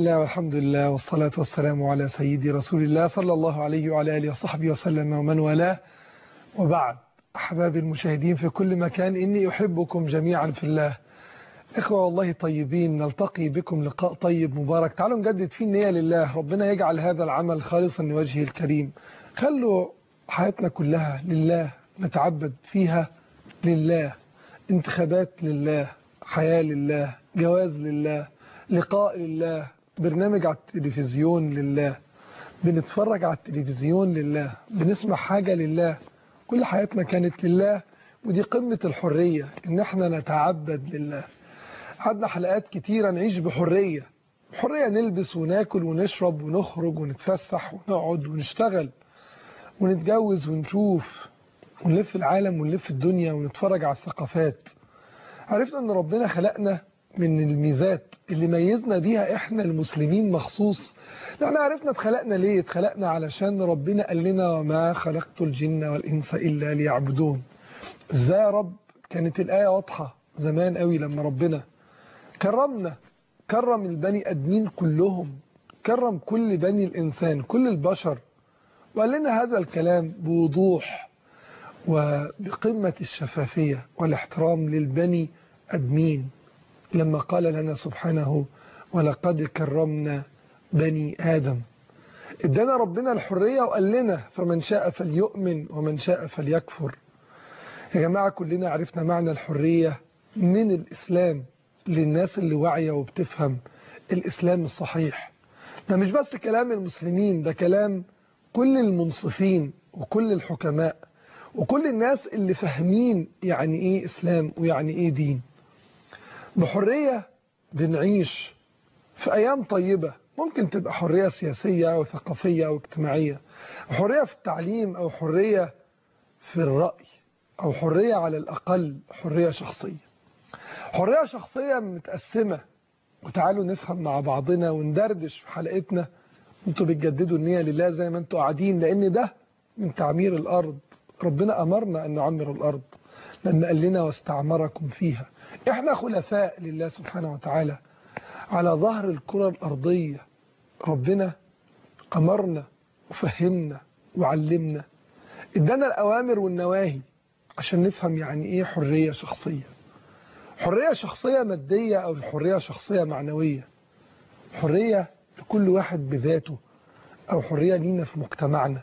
الله والحمد لله والصلاة والسلام على سيدي رسول الله صلى الله عليه وعلى آله وصحبه وسلم ومن والاه، وبعد. أحبابي المشاهدين في كل مكان، إني أحبكم جميعا في الله. إخوة والله طيبين، نلتقي بكم لقاء طيب مبارك. تعالوا نجدد فيه النية لله، ربنا يجعل هذا العمل خالصا لوجهه الكريم. خلوا حياتنا كلها لله، نتعبد فيها لله، انتخابات لله، حياة لله، جواز لله، لقاء لله، برنامج على التلفزيون لله، بنتفرج على التلفزيون لله، بنسمع حاجة لله. كل حياتنا كانت لله، ودي قمة الحرية، ان احنا نتعبد لله. قعدنا حلقات كتيرة نعيش بحرية، حرية نلبس وناكل ونشرب ونخرج ونتفسح ونقعد ونشتغل ونتجوز ونشوف ونلف العالم ونلف الدنيا ونتفرج على الثقافات. عرفنا ان ربنا خلقنا من الميزات اللي ميزنا بيها احنا المسلمين مخصوص. احنا عرفنا اتخلقنا ليه. اتخلقنا علشان ربنا قال لنا وما خلقت الجن والانس الا ليعبدون. ازاي يا رب؟ كانت الايه واضحه زمان قوي لما ربنا كرمنا، كرم البني ادمين كلهم، كرم كل بني الانسان، كل البشر، وقال لنا هذا الكلام بوضوح وبقمة الشفافية والاحترام للبني أدمين، لما قال لنا سبحانه ولقد كرمنا بني آدم. ادانا ربنا الحرية وقال لنا فمن شاء فليؤمن ومن شاء فليكفر. يا جماعة كلنا عرفنا معنى الحرية من الإسلام، للناس اللي واعية وبتفهم الإسلام الصحيح. ده مش بس كلام المسلمين، ده كلام كل المنصفين وكل الحكماء وكل الناس اللي فاهمين يعني ايه إسلام ويعني ايه دين. بحرية بنعيش في أيام طيبة، ممكن تبقى حرية سياسية أو ثقافية أو اجتماعية، حرية في التعليم أو حرية في الرأي، أو حرية على الأقل حرية شخصية. حرية شخصية متقسمة، وتعالوا نفهم مع بعضنا وندردش في حلقتنا. انتوا بتجددوا النية لله زي ما انتوا قاعدين، لأن ده من تعمير الأرض. ربنا أمرنا أن نعمر الأرض لما قال لنا واستعمركم فيها. احنا خلفاء لله سبحانه وتعالى على ظهر الكرة الأرضية. ربنا أمرنا وفهمنا وعلمنا، ادانا الأوامر والنواهي عشان نفهم يعني ايه حرية شخصية. حرية شخصية مادية أو حرية شخصية معنوية، حرية لكل واحد بذاته، أو حرية لينا في مجتمعنا.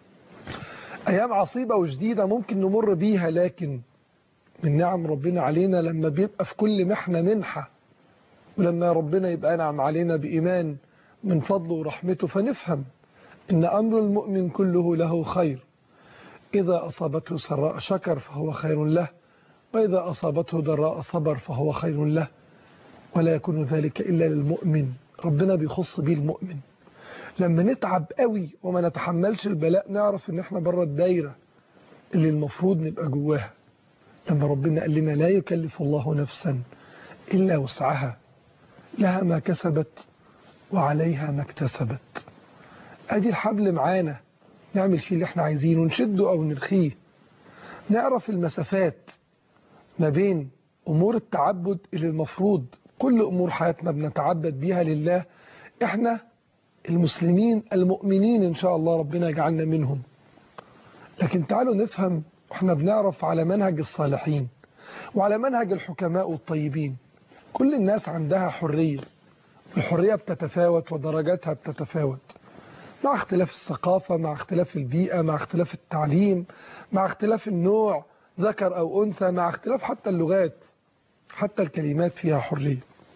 أيام عصيبة وجديدة ممكن نمر بيها، لكن من نعم ربنا علينا لما بيبقى في كل محنة منحة، ولما ربنا يبقى نعم علينا بإيمان من فضله ورحمته، فنفهم إن أمر المؤمن كله له خير. إذا أصابته سراء شكر فهو خير له، وإذا أصابته ضراء صبر فهو خير له، ولا يكون ذلك إلا للمؤمن. ربنا بيخص بيه المؤمن. لما نتعب قوي وما نتحملش البلاء، نعرف إن احنا بره الدايرة اللي المفروض نبقى جواها. لما ربنا قال لنا لا يكلف الله نفسا إلا وسعها، لها ما كسبت وعليها ما اكتسبت. ادي الحبل معانا، نعمل فيه اللي احنا عايزينه، نشده او نرخيه. نعرف المسافات ما بين امور التعبد اللي المفروض كل امور حياتنا بنتعبد بيها لله، احنا المسلمين المؤمنين ان شاء الله ربنا يجعلنا منهم. لكن تعالوا نفهم، احنا بنعرف على منهج الصالحين وعلى منهج الحكماء والطيبين. كل الناس عندها حرية، الحرية بتتفاوت ودرجاتها بتتفاوت مع اختلاف الثقافة، مع اختلاف البيئة، مع اختلاف التعليم، مع اختلاف النوع ذكر أو أنثى، مع اختلاف حتى اللغات، حتى الكلمات فيها حرية.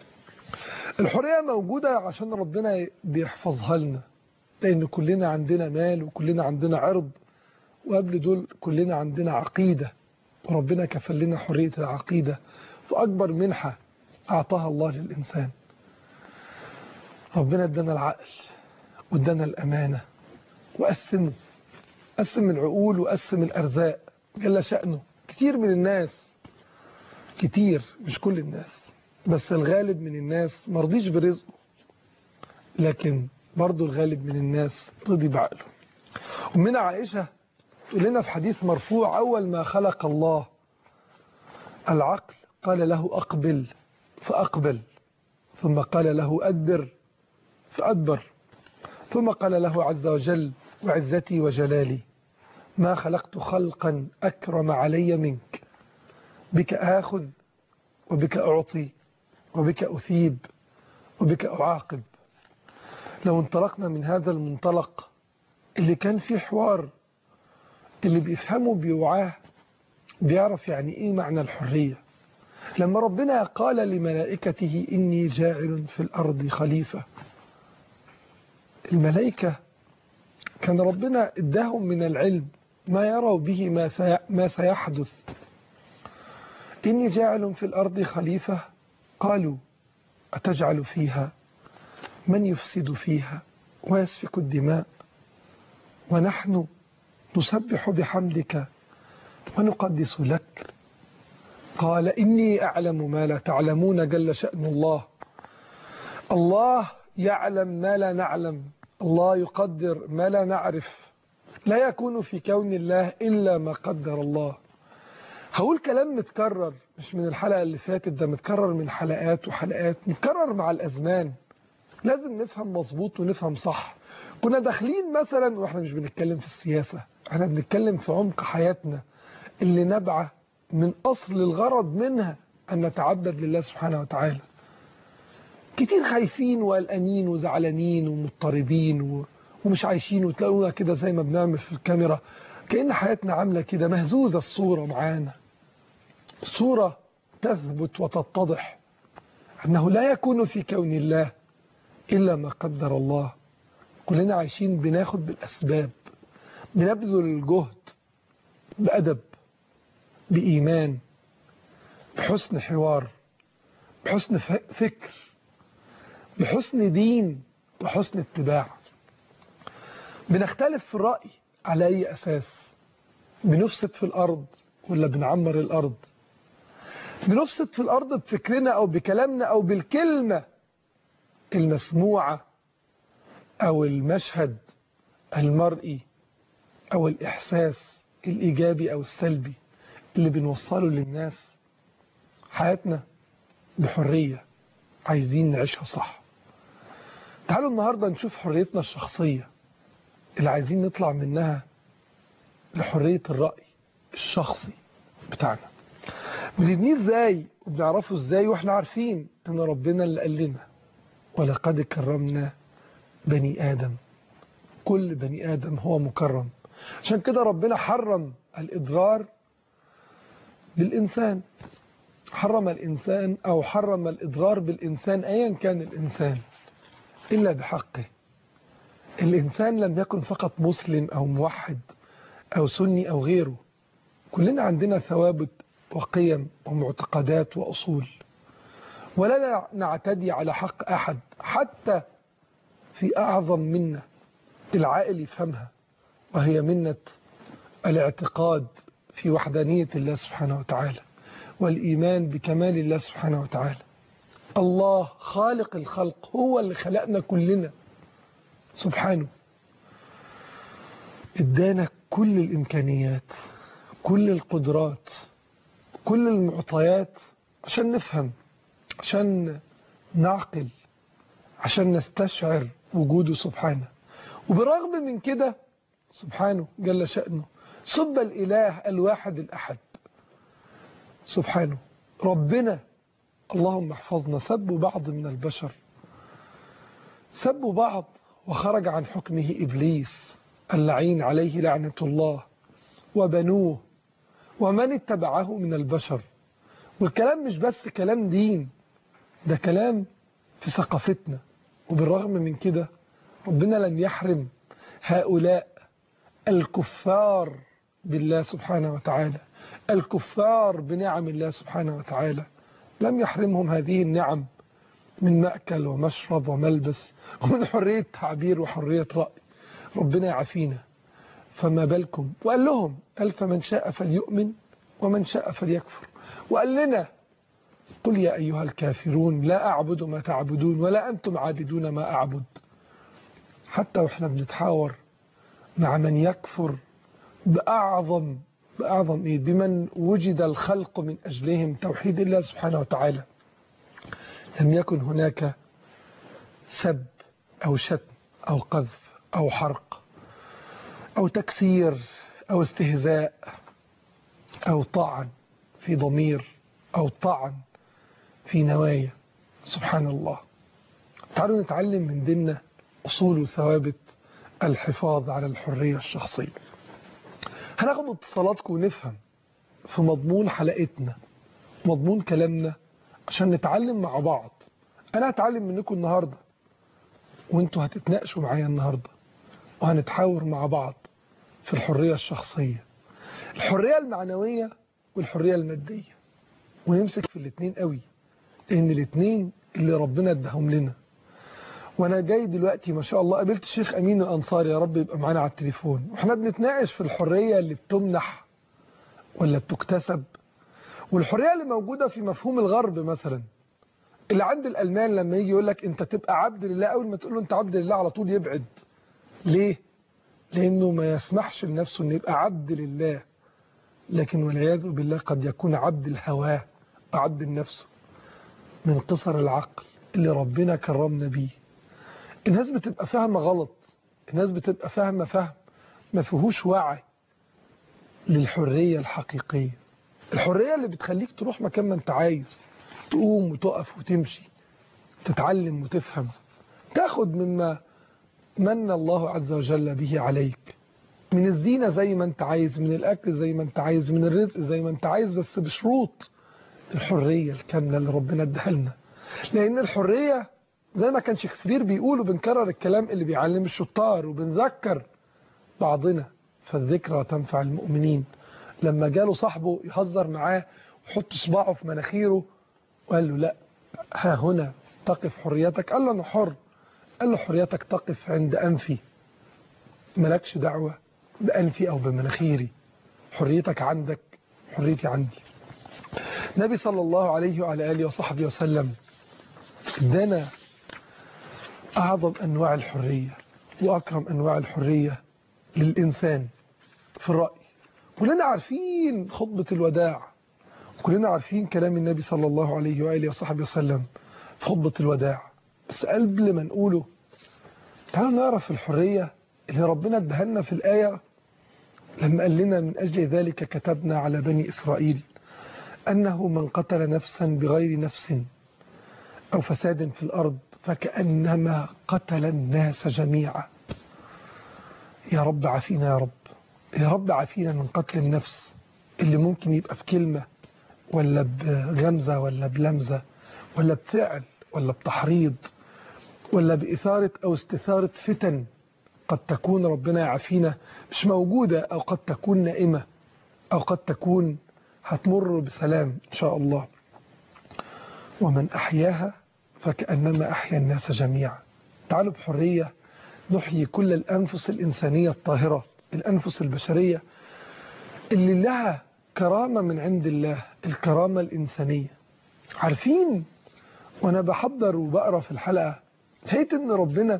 الحرية موجودة عشان ربنا بيحفظها لنا، لأن كلنا عندنا مال وكلنا عندنا عرض، وقبل دول كلنا عندنا عقيدة، وربنا كفل لنا حرية العقيدة فأكبر منحة أعطاها الله للإنسان. ربنا ادانا العقل وادانا الأمانة، وقسم العقول وقسم الأرزاق جل شأنه. كتير من الناس، كتير مش كل الناس بس الغالب من الناس مرضيش برزقه، لكن برضو الغالب من الناس رضي بعقله. أمنا عائشة تقول لنا في حديث مرفوع: أول ما خلق الله العقل قال له أقبل فأقبل، ثم قال له أدبر فأدبر. ثم قال له عز وجل: وعزتي وجلالي ما خلقت خلقا أكرم علي منك، بك آخذ وبك أعطي وبك أثيب وبك أعاقب. لو انطلقنا من هذا المنطلق اللي كان فيه حوار، اللي بيفهمه بيوعاه بيعرف يعني إيه معنى الحرية. لما ربنا قال لملائكته: إني جاعل في الأرض خليفة، الملائكة كان ربنا اداهم من العلم ما يروا به ما سيحدث. إني جاعل في الأرض خليفة، قالوا: أتجعل فيها من يفسد فيها ويسفك الدماء ونحن نسبح بحمدك ونقدس لك؟ قال: إني أعلم ما لا تعلمون. جل شأن الله. الله يعلم ما لا نعلم، الله يقدر ما لا نعرف. لا يكون في كون الله إلا ما قدر الله. هقول كلام متكرر مش من الحلقة اللي فاتت، ده متكرر من حلقات وحلقات، متكرر مع الأزمان. لازم نفهم مظبوط ونفهم صح. كنا داخلين مثلا واحنا مش بنتكلم في السياسة، احنا بنتكلم في عمق حياتنا اللي نبعه من أصل الغرض منها أن نتعبد لله سبحانه وتعالى. كتير خايفين وقلقانين وزعلانين ومضطربين ومش عايشين، وتلاقونا كده زي ما بنعمل في الكاميرا كأن حياتنا عاملة كده مهزوزة الصورة معانا. الصورة تثبت وتتضح أنه لا يكون في كون الله إلا ما قدر الله. كلنا عايشين بناخد بالأسباب، بنبذل الجهد بأدب، بإيمان، بحسن حوار، بحسن فكر، بحسن دين وحسن اتباع. بنختلف في الرأي على أي أساس؟ بنفسد في الأرض ولا بنعمر الأرض؟ بنفسد في الأرض بفكرنا أو بكلامنا أو بالكلمة المسموعة أو المشهد المرئي أو الإحساس الإيجابي أو السلبي اللي بنوصله للناس. حياتنا بحرية عايزين نعيشها صح. تعالوا النهاردة نشوف حريتنا الشخصية اللي عايزين نطلع منها لحرية الرأي الشخصي بتاعنا. بنبنيه ازاي وبنعرفه ازاي واحنا عارفين ان ربنا اللي قال لنا: ولقد كرمنا بني آدم. كل بني آدم هو مكرم. عشان كده ربنا حرم الإضرار بالإنسان، حرم الإنسان أو حرم الإضرار بالإنسان أيا كان الإنسان إلا بحقه. الإنسان لم يكن فقط مسلم أو موحد أو سني أو غيره، كلنا عندنا ثوابت وقيم ومعتقدات وأصول، ولا نعتدي على حق أحد حتى في أعظم منة العائل يفهمها، وهي منة الاعتقاد في وحدانية الله سبحانه وتعالى والإيمان بكمال الله سبحانه وتعالى. الله خالق الخلق، هو اللي خلقنا كلنا سبحانه، ادانا كل الإمكانيات، كل القدرات، كل المعطيات عشان نفهم، عشان نعقل، عشان نستشعر وجوده سبحانه. وبرغم من كده سبحانه جل شأنه سب الإله الواحد الأحد سبحانه. ربنا اللهم احفظنا سبوا بعض من البشر، سبوا بعض وخرج عن حكمه إبليس اللعين عليه لعنة الله وبنوه ومن اتبعه من البشر. والكلام مش بس كلام دين، ده كلام في ثقافتنا. وبالرغم من كده ربنا لم يحرم هؤلاء الكفار بالله سبحانه وتعالى، الكفار بنعم الله سبحانه وتعالى، لم يحرمهم هذه النعم من مأكل ومشرب وملبس ومن حرية تعبير وحرية رأي. ربنا يعافينا. فما بالكم؟ وقال لهم: قال: فمن شاء فليؤمن ومن شاء فليكفر. وقال لنا: قل يا أيها الكافرون لا أعبد ما تعبدون ولا أنتم عابدون ما أعبد. حتى وإحنا بنتحاور مع من يكفر بأعظم بمن وجد الخلق من أجلهم توحيد الله سبحانه وتعالى، لم يكن هناك سب أو شتم أو قذف أو حرق أو تكسير أو استهزاء أو طعن في ضمير أو طعن في نوايا. سبحان الله. تعالوا نتعلم من ديننا أصول وثوابت الحفاظ على الحرية الشخصية. هناخد اتصالاتكم ونفهم في مضمون حلقتنا، مضمون كلامنا، عشان نتعلم مع بعض. أنا هتعلم منكم النهاردة وانتوا هتتناقشوا معايا النهاردة، وهنتحاور مع بعض في الحرية الشخصية، الحرية المعنوية والحرية المادية، ونمسك في الاتنين قوي، لأن الاتنين اللي ربنا اداهم لنا. وانا جاي دلوقتي ما شاء الله قابلت الشيخ أمين الأنصاري، يا رب يبقى معانا على التليفون، واحنا بنتناقش في الحرية اللي بتمنح ولا بتكتسب، والحرية اللي موجودة في مفهوم الغرب مثلا، اللي عند الألمان لما يجي يقول لك انت تبقى عبد لله، اول ما تقول له انت عبد لله على طول يبعد. ليه؟ لأنه ما يسمحش لنفسه انه يبقى عبد لله، لكن والعياذ بالله قد يكون عبد الهواه، عبد النفس، من قصر العقل اللي ربنا كرمنا بيه. الناس بتبقى فاهمة غلط، الناس بتبقى فاهمة فهم ما فيهوش وعي للحرية الحقيقية، الحرية اللي بتخليك تروح مكان ما انت عايز، تقوم وتقف وتمشي، تتعلم وتفهم، تاخد مما من الله عز وجل به عليك، من الزينة زي ما انت عايز، من الأكل زي ما انت عايز، من الرزق زي ما انت عايز، بس بشروط الحرية الكاملة اللي ربنا اداها لنا. لأن الحرية زي ما كان شكسبير بيقول، وبنكرر الكلام اللي بيعلم الشطار، وبنذكر بعضنا، فالذكرى تنفع المؤمنين. لما جاله صاحبه يهزر معاه ويحط صباعه في مناخيره وقال له لا، ها هنا تقف حريتك، قال له أنا حر، قال له حريتك تقف عند أنفي، مالكش دعوة بأنفي أو بمناخيري، حريتك عندك، حريتي عندي. النبي صلى الله عليه وعلى آله وصحبه وسلم ادانا أعظم أنواع الحرية وأكرم أنواع الحرية للإنسان في الرأي. كلنا عارفين خطبة الوداع، كلنا عارفين كلام النبي صلى الله عليه وآله وصحبه وسلم في خطبة الوداع، بس قبل ما نقوله تعالوا نعرف الحرية اللي ربنا اداها لنا في الآية لما قال لنا من أجل ذلك كتبنا على بني إسرائيل أنه من قتل نفسا بغير نفس أو فساد في الأرض فكأنما قتل الناس جميعا. يا رب عافينا، يا رب، يا رب عافينا من قتل النفس اللي ممكن يبقى بكلمة ولا بغمزة ولا بلمزة ولا بفعل ولا بتحريض ولا بإثارة أو استثارة فتن قد تكون ربنا يعافينا مش موجودة، أو قد تكون نائمة، أو قد تكون هتمر بسلام إن شاء الله. ومن أحياها فكأنما أحيا الناس جميعا. تعالوا بحرية نحيي كل الأنفس الإنسانية الطاهرة، الأنفس البشرية اللي لها كرامة من عند الله، الكرامة الإنسانية. عارفين وأنا بحضر وبقرأ في الحلقة لقيت إن ربنا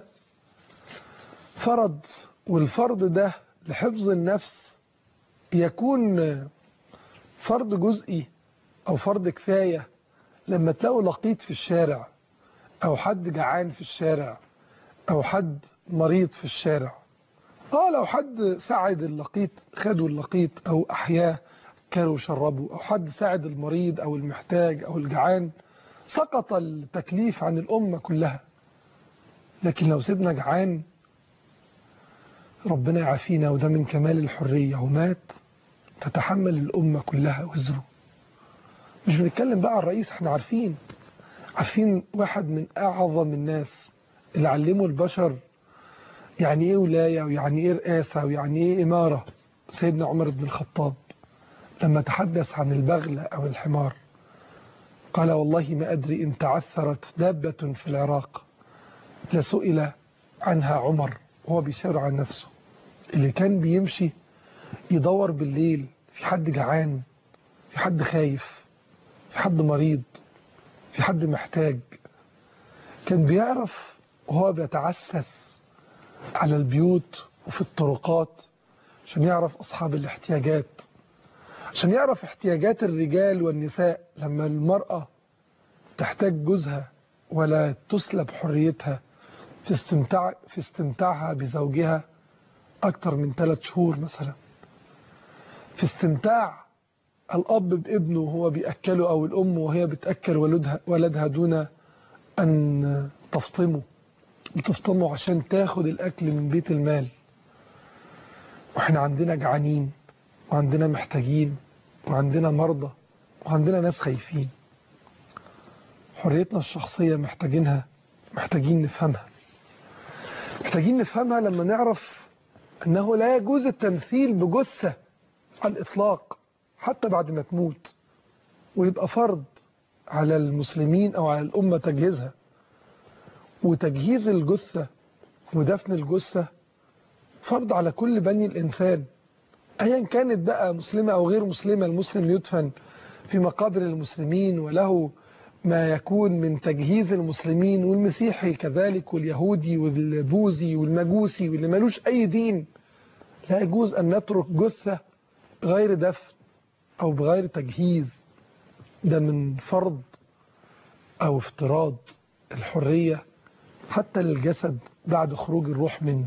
فرض، والفرض ده لحفظ النفس يكون فرض جزئي أو فرض كفاية لما تلاقوا لقيط في الشارع، أو حد جعان في الشارع، أو حد مريض في الشارع. لو حد ساعد اللقيط خدوا اللقيط أو أحياه كانوا شربوا، أو حد ساعد المريض أو المحتاج أو الجعان، سقط التكليف عن الأمة كلها. لكن لو سيدنا جعان ربنا يعافينا، وده من كمال الحرية، ومات تتحمل الأمة كلها وزره. مش بنتكلم بقى عن الرئيس، احنا عارفين واحد من أعظم الناس اللي علموا البشر يعني ايه ولاية، ويعني ايه رئاسة، ويعني ايه إمارة، سيدنا عمر بن الخطاب لما تحدث عن البغل أو الحمار قال والله ما أدري إن تعثرت دابة في العراق لسئل عنها عمر، وهو بيشاور عن نفسه اللي كان بيمشي يدور بالليل في حد جعان، في حد خايف، في حد مريض، في حد محتاج. كان بيعرف وهو بيتعسس على البيوت وفي الطرقات عشان يعرف أصحاب الاحتياجات، عشان يعرف احتياجات الرجال والنساء لما المرأة تحتاج جوزها ولا تسلب حريتها في استمتاعها بزوجها أكتر من 3 شهور مثلا، في استمتاع الأب بابنه وهو بيأكله، أو الأم وهي بتأكل ولدها دون أن بتفطمه عشان تاخد الأكل من بيت المال. وإحنا عندنا جعانين، وعندنا محتاجين، وعندنا مرضى، وعندنا ناس خايفين. حريتنا الشخصية محتاجين نفهمها لما نعرف أنه لا يجوز التمثيل بجثة على الإطلاق حتى بعد ما تموت، ويبقى فرض على المسلمين أو على الأمة تجهيزها. وتجهيز الجثة ودفن الجثة فرض على كل بني الإنسان، أيا كانت بقى مسلمة أو غير مسلمة. المسلم يدفن في مقابر المسلمين وله ما يكون من تجهيز المسلمين، والمسيحي كذلك، واليهودي والبوذي والمجوسي واللي ملوش أي دين. لا يجوز أن نترك جثة غير دفن أو بغير تجهيز. ده من فرض أو افتراض الحرية حتى للجسد بعد خروج الروح منه.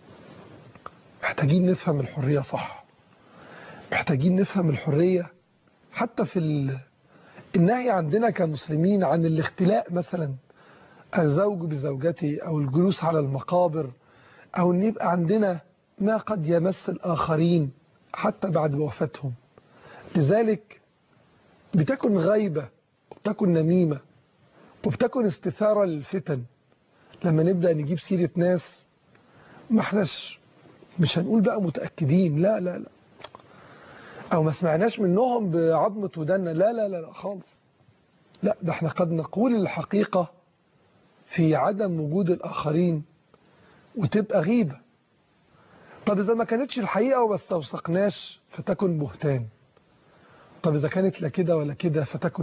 محتاجين نفهم الحرية صح، محتاجين نفهم الحرية حتى في النهي عندنا كمسلمين عن الاختلاء مثلا، الزوج بزوجته، أو الجلوس على المقابر، أو أن يبقى عندنا ما قد يمس الآخرين حتى بعد وفاتهم. لذلك بتكن غيبة، وبتكن نميمة، وبتكن استثارة للفتن لما نبدأ نجيب سيرة ناس ما احناش، مش هنقول بقى متأكدين، لا لا لا، أو ما سمعناش منهم بعظمة ودنا، لا لا لا لا خالص. لا، ده احنا قد نقول الحقيقة في عدم وجود الآخرين وتبقى غيبة. طب إذا ما كانتش الحقيقة وما استوثقناش فتكن بهتان. طب إذا كانت لا كده ولا كده فتكن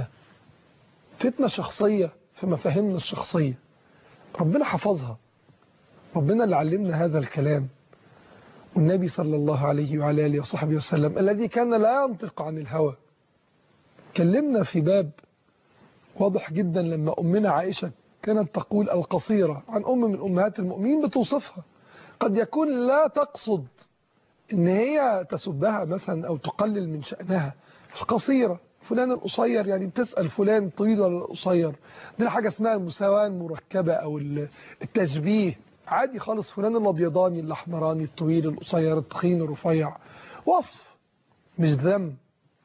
فتنة شخصية في مفاهيمنا الشخصية. ربنا حفظها، ربنا اللي علمنا هذا الكلام. والنبي صلى الله عليه وعلى آله وصحبه وسلم الذي كان لا ينطق عن الهوى كلمنا في باب واضح جدا لما أمنا عائشة كانت تقول القصيرة عن أم من أمهات المؤمنين، بتوصفها قد يكون لا تقصد إن هي تسبها مثلا أو تقلل من شأنها. القصيرة فلان القصير، يعني بتسأل فلان طويل ولا قصير. دي حاجة اسمها المساواة المركبة أو التشبيه، عادي خالص. فلان الأبيضاني الأحمراني الطويل القصير التخين الرفيع، وصف مش ذم.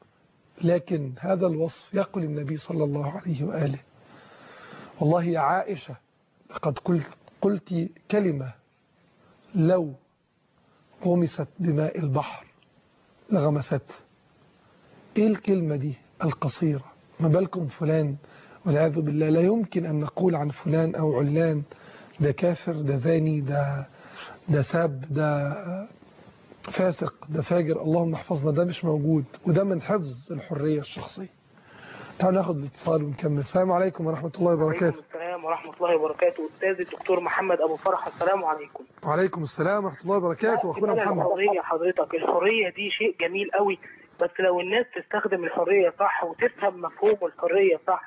لكن هذا الوصف يقول النبي صلى الله عليه وآله: والله يا عائشة لقد قلت كلمة لو غمست بماء البحر لغمسته. ايه الكلمة دي؟ القصيرة. ما بالكم فلان والعياذ بالله لا يمكن أن نقول عن فلان أو علان ده كافر، ده زاني، ده ساب، ده فاسق، ده فاجر. اللهم احفظنا، ده مش موجود، وده من حفظ الحرية الشخصية. تعالوا ناخد الاتصال ونكمل. السلام عليكم ورحمة الله وبركاته. وعليكم السلام ورحمة الله وبركاته. أستاذ الدكتور محمد أبو فرح، السلام عليكم. وعليكم السلام ورحمة الله وبركاته. أخونا محمد. الحرية حضرتك، الحرية دي شيء جميل قوي، بس لو الناس تستخدم الحرية صح وتفهم مفهوم الحرية صح.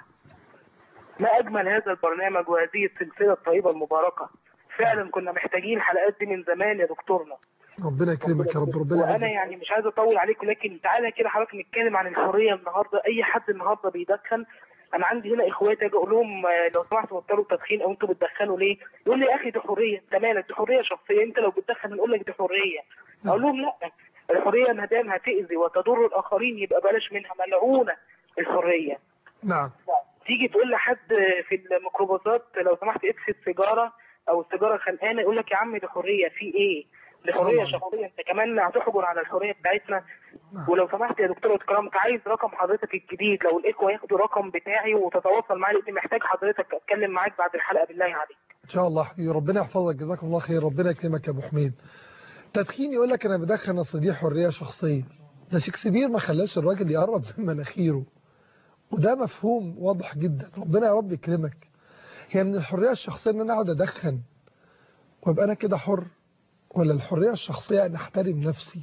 ما أجمل هذا البرنامج وهذه السلسلة الطيبة المباركة. فعلا كنا محتاجين الحلقات دي من زمان يا دكتورنا. ربنا يكرمك يا رب. ربنا وانا يعني مش عايز اطول عليكم، لكن تعالى كده حضرتك نتكلم عن الحريه النهارده. اي حد النهارده بيدخن، انا عندي هنا اخواتي اجي اقول لهم لو سمحتوا بطلوا التدخين، او انتوا بتدخنوا ليه؟ يقول لي يا اخي دي حريه. انت مالك؟ دي حريه شخصيه، انت لو بتدخن نقول لك دي حريه. اقول لهم لا، الحريه ما دام هتاذي وتضر الاخرين يبقى بلاش منها، ملعونه الحريه. نعم. تيجي تقول لحد في الميكروباصات لو سمحت اطفي السيجاره او السيجاره خانقانه، يقول لك يا عم دي حريه. في ايه؟ دي حريه شخصيه، انت كمان هتحجر على الحريه بتاعتنا. ولو سمحت يا دكتور اتكرمت، عايز رقم حضرتك الجديد، لو الاخوه ياخدوا رقم بتاعي وتتواصل معايا، لاني محتاج حضرتك اتكلم معاك بعد الحلقه بالله عليك. ان شاء الله حبيبي، ربنا يحفظك، جزاكم الله خير. ربنا يكرمك يا ابو حميد. تدخين يقول لك انا بدخن اصل دي حريه شخصيه. ده شكسبير ما خلاش الراجل يقرب من مناخيره، وده مفهوم واضح جدا. ربنا يا رب يكرمك. هي من الحريه الشخصيه ان انا اقعد ادخن وابقى انا كده حر، ولا الحريه الشخصيه ان احترم نفسي؟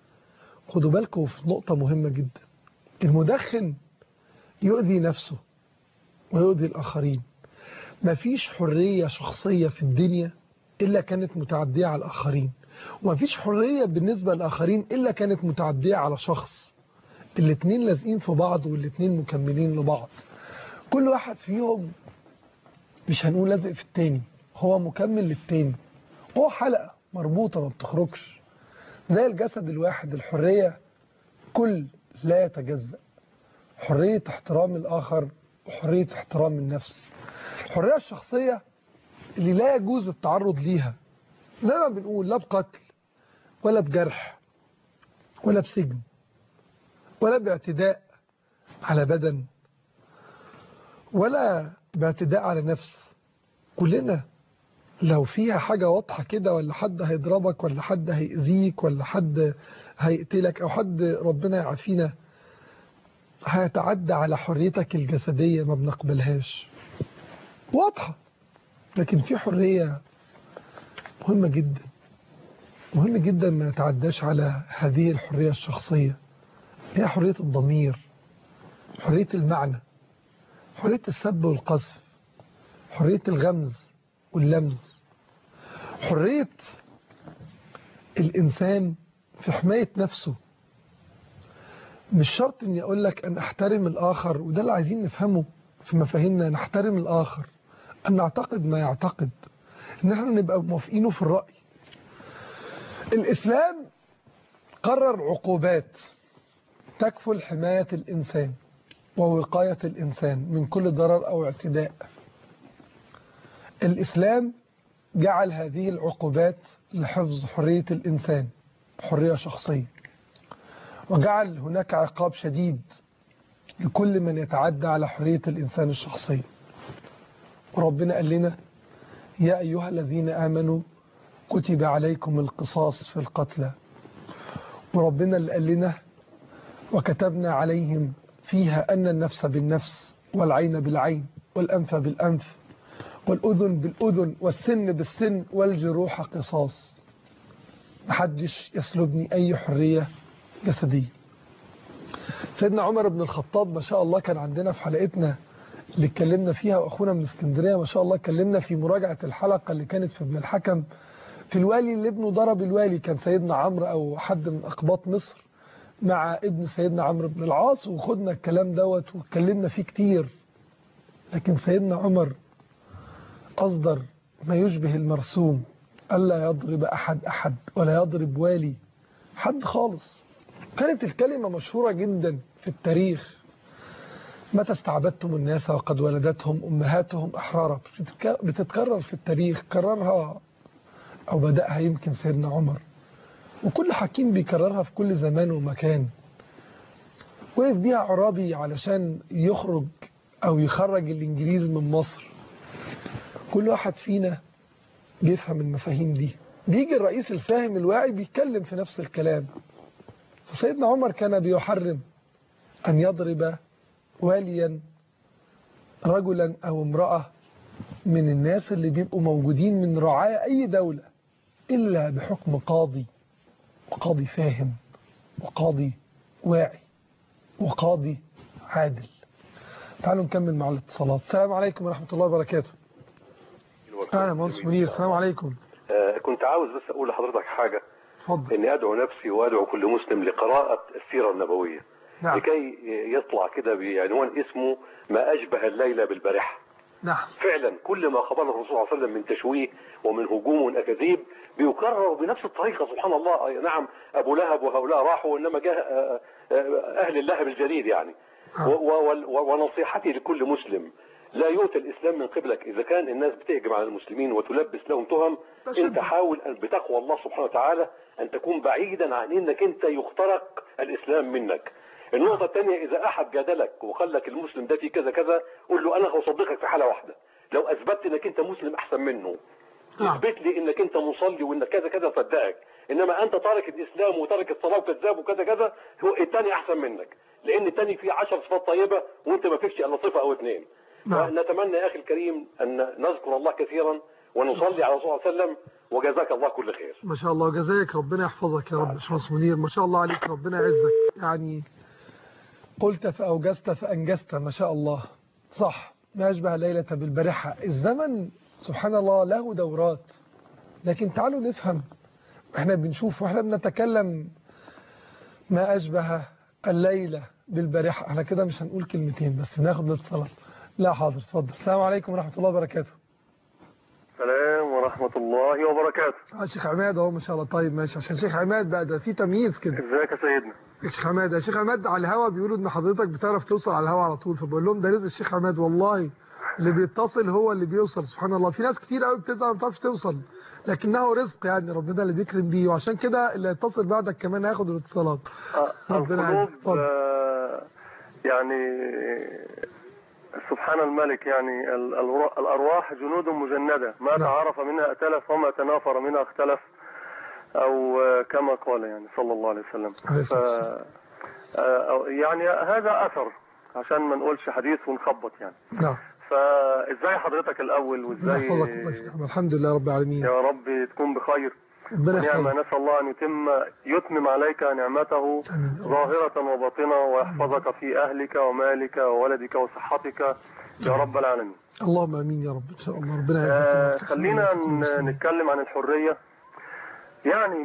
خدوا بالكم في نقطه مهمه جدا. المدخن يؤذي نفسه ويؤذي الاخرين، مفيش حرية شخصية في الدنيا إلا كانت متعدية على الآخرين، ومفيش حرية بالنسبة للآخرين إلا كانت متعدية على شخص. الاتنين لازقين في بعض والاتنين مكملين لبعض. كل واحد فيهم مش هنقول لازق في التاني، هو مكمل للتاني، هو حلقة مربوطة ما بتخرجش زي الجسد الواحد. الحرية كل لا يتجزأ، حرية احترام الآخر وحرية احترام النفس. الحرية الشخصية اللي لا يجوز التعرض ليها زي ما بنقول، لا بقتل ولا بجرح ولا بسجن ولا باعتداء على بدن ولا باعتداء على نفس. كلنا لو فيها حاجة واضحة كده، ولا حد هيضربك ولا حد هيأذيك ولا حد هيقتلك أو حد ربنا يعافينا هيتعدى على حريتك الجسدية، ما بنقبلهاش، واضحة. لكن في حرية مهمة جدا، مهم جدا ما نتعداش على هذه الحرية الشخصية، هي حرية الضمير، حرية المعنى، حرية السب والقذف، حرية الغمز واللمز، حرية الإنسان في حماية نفسه. مش شرط اني اقول لك ان احترم الاخر، وده اللي عايزين نفهمه في مفاهيمنا، نحترم الاخر، ان نعتقد ما يعتقد، ان احنا نبقى موافقينه في الرأي. الاسلام قرر عقوبات تكفل حماية الانسان ووقاية الانسان من كل ضرر او اعتداء. الاسلام جعل هذه العقوبات لحفظ حرية الانسان، حرية شخصية، وجعل هناك عقاب شديد لكل من يتعدى على حرية الإنسان الشخصية. وربنا قال لنا يا أيها الذين آمنوا كتب عليكم القصاص في القتلى. وربنا اللي قال لنا وكتبنا عليهم فيها أن النفس بالنفس والعين بالعين والأنف بالأنف والأذن بالأذن والسن بالسن والجروح قصاص. محدش يسلبني أي حرية جسدية. سيدنا عمر بن الخطاب ما شاء الله كان عندنا في حلقتنا اللي اتكلمنا فيها، واخونا من اسكندريه ما شاء الله اتكلمنا في مراجعه الحلقه اللي كانت في ابن الحكم في الوالي اللي ابنه ضرب الوالي، كان سيدنا عمرو او حد من اقباط مصر مع ابن سيدنا عمرو بن العاص، وخدنا الكلام دوت واتكلمنا فيه كتير. لكن سيدنا عمر اصدر ما يشبه المرسوم، الا يضرب احد ولا يضرب والي حد خالص. كانت الكلمة مشهورة جدا في التاريخ، متى استعبدتم الناس وقد ولدتهم أمهاتهم أحرارا، بتتكرر في التاريخ، كررها أو بدأها يمكن سيدنا عمر، وكل حكيم بيكررها في كل زمان ومكان. وقف بيها عرابي علشان يخرج أو يخرج الإنجليز من مصر. كل واحد فينا بيفهم المفاهيم دي، بيجي الرئيس الفاهم الواعي بيتكلم في نفس الكلام. فسيدنا عمر كان بيحرم أن يضرب واليا رجلا أو امرأة من الناس اللي بيبقوا موجودين من رعايا أي دولة إلا بحكم قاضي، وقاضي فاهم، وقاضي واعي، وقاضي عادل. تعالوا نكمل مع الاتصالات. السلام عليكم ورحمة الله وبركاته. أهلا مهندس منير، السلام عليكم. كنت عاوز بس أقول لحضرتك حاجة. اتفضل. إني أدعو نفسي وأدعو كل مسلم لقراءة السيرة النبوية. نعم. لكي يطلع كده بعنوان اسمه ما أشبه الليلة بالبارحة. نعم. فعلا كل ما خبرنا الرسول صلى الله عليه وسلم من تشويه ومن هجوم وأكاذيب بيكرر بنفس الطريقة. سبحان الله. نعم أبو لهب وهؤلاء راحوا، إنما جاء أهل اللهب الجديد يعني. ونصيحتي لكل مسلم لا يؤتى الإسلام من قبلك. إذا كان الناس بتهجم على المسلمين وتلبس لهم تهم، أنت حاول أن بتقوى الله سبحانه وتعالى أن تكون بعيدا عن إنك أنت يخترق الإسلام منك. النقطة الثانية، إذا أحد جادلك وخلك المسلم ده في كذا كذا، قول له أنا هصدقك في حالة واحدة، لو أثبتت إنك أنت مسلم أحسن منه. اثبت لي إنك أنت مصلي وإنك كذا كذا صدقك. إنما أنت تارك الإسلام وتارك الصلاة وكذاب وكذا كذا، هو الثاني أحسن منك، لأن الثاني فيه 10 صفات طيبة وأنت ما فيكش إلا صفة أو اثنين. ونتمنى يا أخي الكريم أن نذكر الله كثيرا ونصلي على رسول الله صلى الله عليه وسلم، وجزاك الله كل خير. ما شاء الله، جزاك ربنا يحفظك يا رب. باشمهندس منير ما شاء الله عليك، ربنا يعزك. يعني قلت فأوجزت فأنجزت، ما شاء الله. صح، ما أشبه ليلة بالبارحة. الزمن سبحان الله له دورات، لكن تعالوا نفهم. احنا بنشوف واحنا بنتكلم ما أشبه الليلة بالبارحة، احنا كده مش هنقول كلمتين بس ناخد الاتصالات. لا حاضر، اتفضل. السلام عليكم ورحمة الله وبركاته. السلام ورحمة الله وبركاته. الشيخ عماد اهو ما شاء الله. طيب ماشي، عشان الشيخ عماد بقى ده في تمييز كده. ازيك يا سيدنا؟ الشيخ عماد، يا شيخ عماد على الهوا بيقولوا ان حضرتك بتعرف توصل على الهوا على طول، فبقول لهم ده رزق الشيخ عماد والله، اللي بيتصل هو اللي بيوصل. سبحان الله، في ناس كتير قوي بتزعل ما بتعرفش توصل، لكنه رزق يعني ربنا اللي بيكرم بيه، وعشان كده اللي هيتصل بعدك كمان هياخد الاتصالات. القلوب يعني سبحان الملك، يعني الأرواح جنود مجندة، ما تعارف منها ائتلف وما تنافر منها اختلف، أو كما قال يعني صلى الله عليه وسلم. يعني هذا أثر عشان ما نقولش حديث ونخبط يعني. نعم. فازاي حضرتك الأول وازاي؟ الحمد لله رب العالمين. يا رب تكون بخير. ونعمة نسأل الله أن يتمم عليك نعمته ظاهرة وباطنة، ويحفظك في أهلك ومالك وولدك وصحتك يا رب العالمين. اللهم امين يا رب ان شاء الله. ربنا يعافيك. خلينا نتكلم عن الحرية. يعني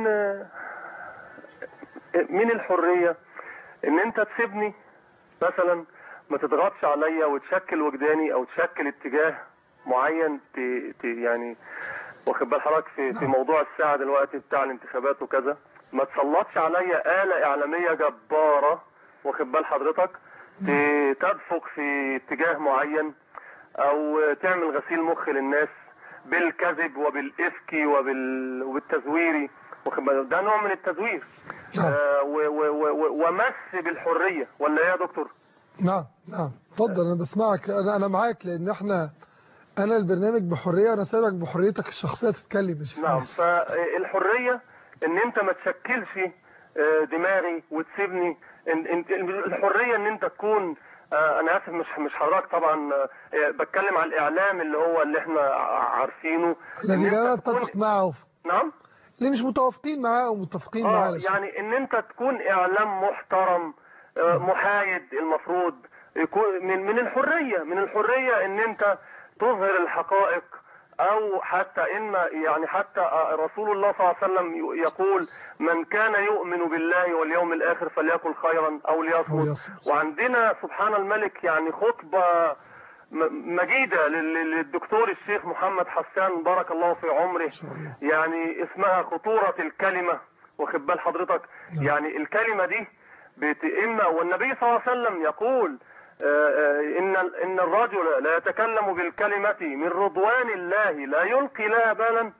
من الحرية ان انت تسيبني مثلا، ما تضغطش عليا وتشكل وجداني او تشكل اتجاه معين يعني واخد بال حضرتك في موضوع الساعة دلوقتي بتاع الانتخابات وكذا. ما تسلطش عليا آلة إعلامية جبارة واخد بال حضرتك تدفق في اتجاه معين، او تعمل غسيل مخ للناس بالكذب وبالإفك وبالتزوير، واخد بالك؟ ده نوع من التزوير. ومس بالحرية، ولا ايه يا دكتور؟ نعم نعم اتفضل، انا بسمعك، انا معاك، لان انا البرنامج بحرية وانا سايبك بحريتك الشخصية تتكلم يا شيخ. نعم. فالحرية ان انت ما تشكلش دماغي وتسيبني. الحرية ان انت تكون انا اسف مش حضرتك طبعا، بتكلم على الاعلام اللي احنا عارفينه، الذي لا نتفق معه. نعم، اللي مش متوافقين معاه ومتفقين معاه. يعني ان انت تكون اعلام محترم محايد، المفروض يكون من الحرية ان انت تظهر الحقائق، او حتى حتى رسول الله صلى الله عليه وسلم يقول من كان يؤمن بالله واليوم الاخر فليقل خيرا او ليصمت. وعندنا سبحان الملك يعني خطبة مجيدة للدكتور الشيخ محمد حسان بارك الله في عمره، يعني اسمها خطورة الكلمة، واخد بال حضرتك؟ يعني الكلمة دي إما، والنبي صلى الله عليه وسلم يقول إن الرجل لا يتكلم بالكلمة من رضوان الله لا يلقي لها بالا،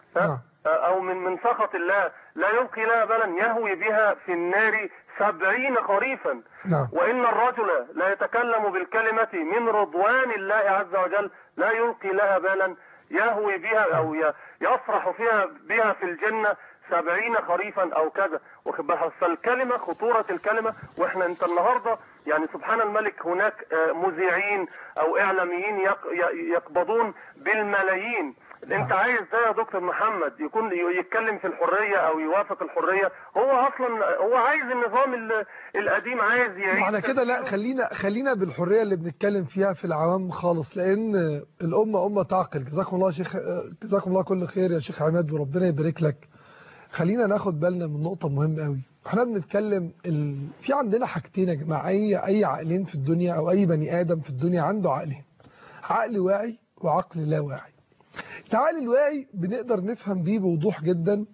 أو من سخط الله لا يلقي لها بالا، يهوي بها في النار 70 خريفا. وإن الرجل لا يتكلم بالكلمة من رضوان الله عز وجل لا يلقي لها بالا، يهوي بها أو يصرح بها في الجنة 70 خريفا أو كذا، واخد بالك؟ فالكلمة، خطورة الكلمة. واحنا انت النهاردة يعني سبحان الملك هناك مذيعين أو إعلاميين يقبضون بالملايين. انت عايز ده يا دكتور محمد يكون يتكلم في الحرية او يوافق الحرية؟ هو اصلا هو عايز النظام القديم، عايز يعيش على كده. لا، خلينا بالحرية اللي بنتكلم فيها في العوام خالص، لان الامة امة تعقل. جزاكم الله شيخ، جزاكم الله كل خير يا شيخ عماد، وربنا يبارك لك. خلينا ناخد بالنا من نقطة مهمة قوي. احنا بنتكلم في عندنا حاجتين يا جماعة. اي عقلين في الدنيا او اي بني ادم في الدنيا عنده عقلين، عقل واعي وعقل لا واعي. العقل الواعي بنقدر نفهم بيه بوضوح جدا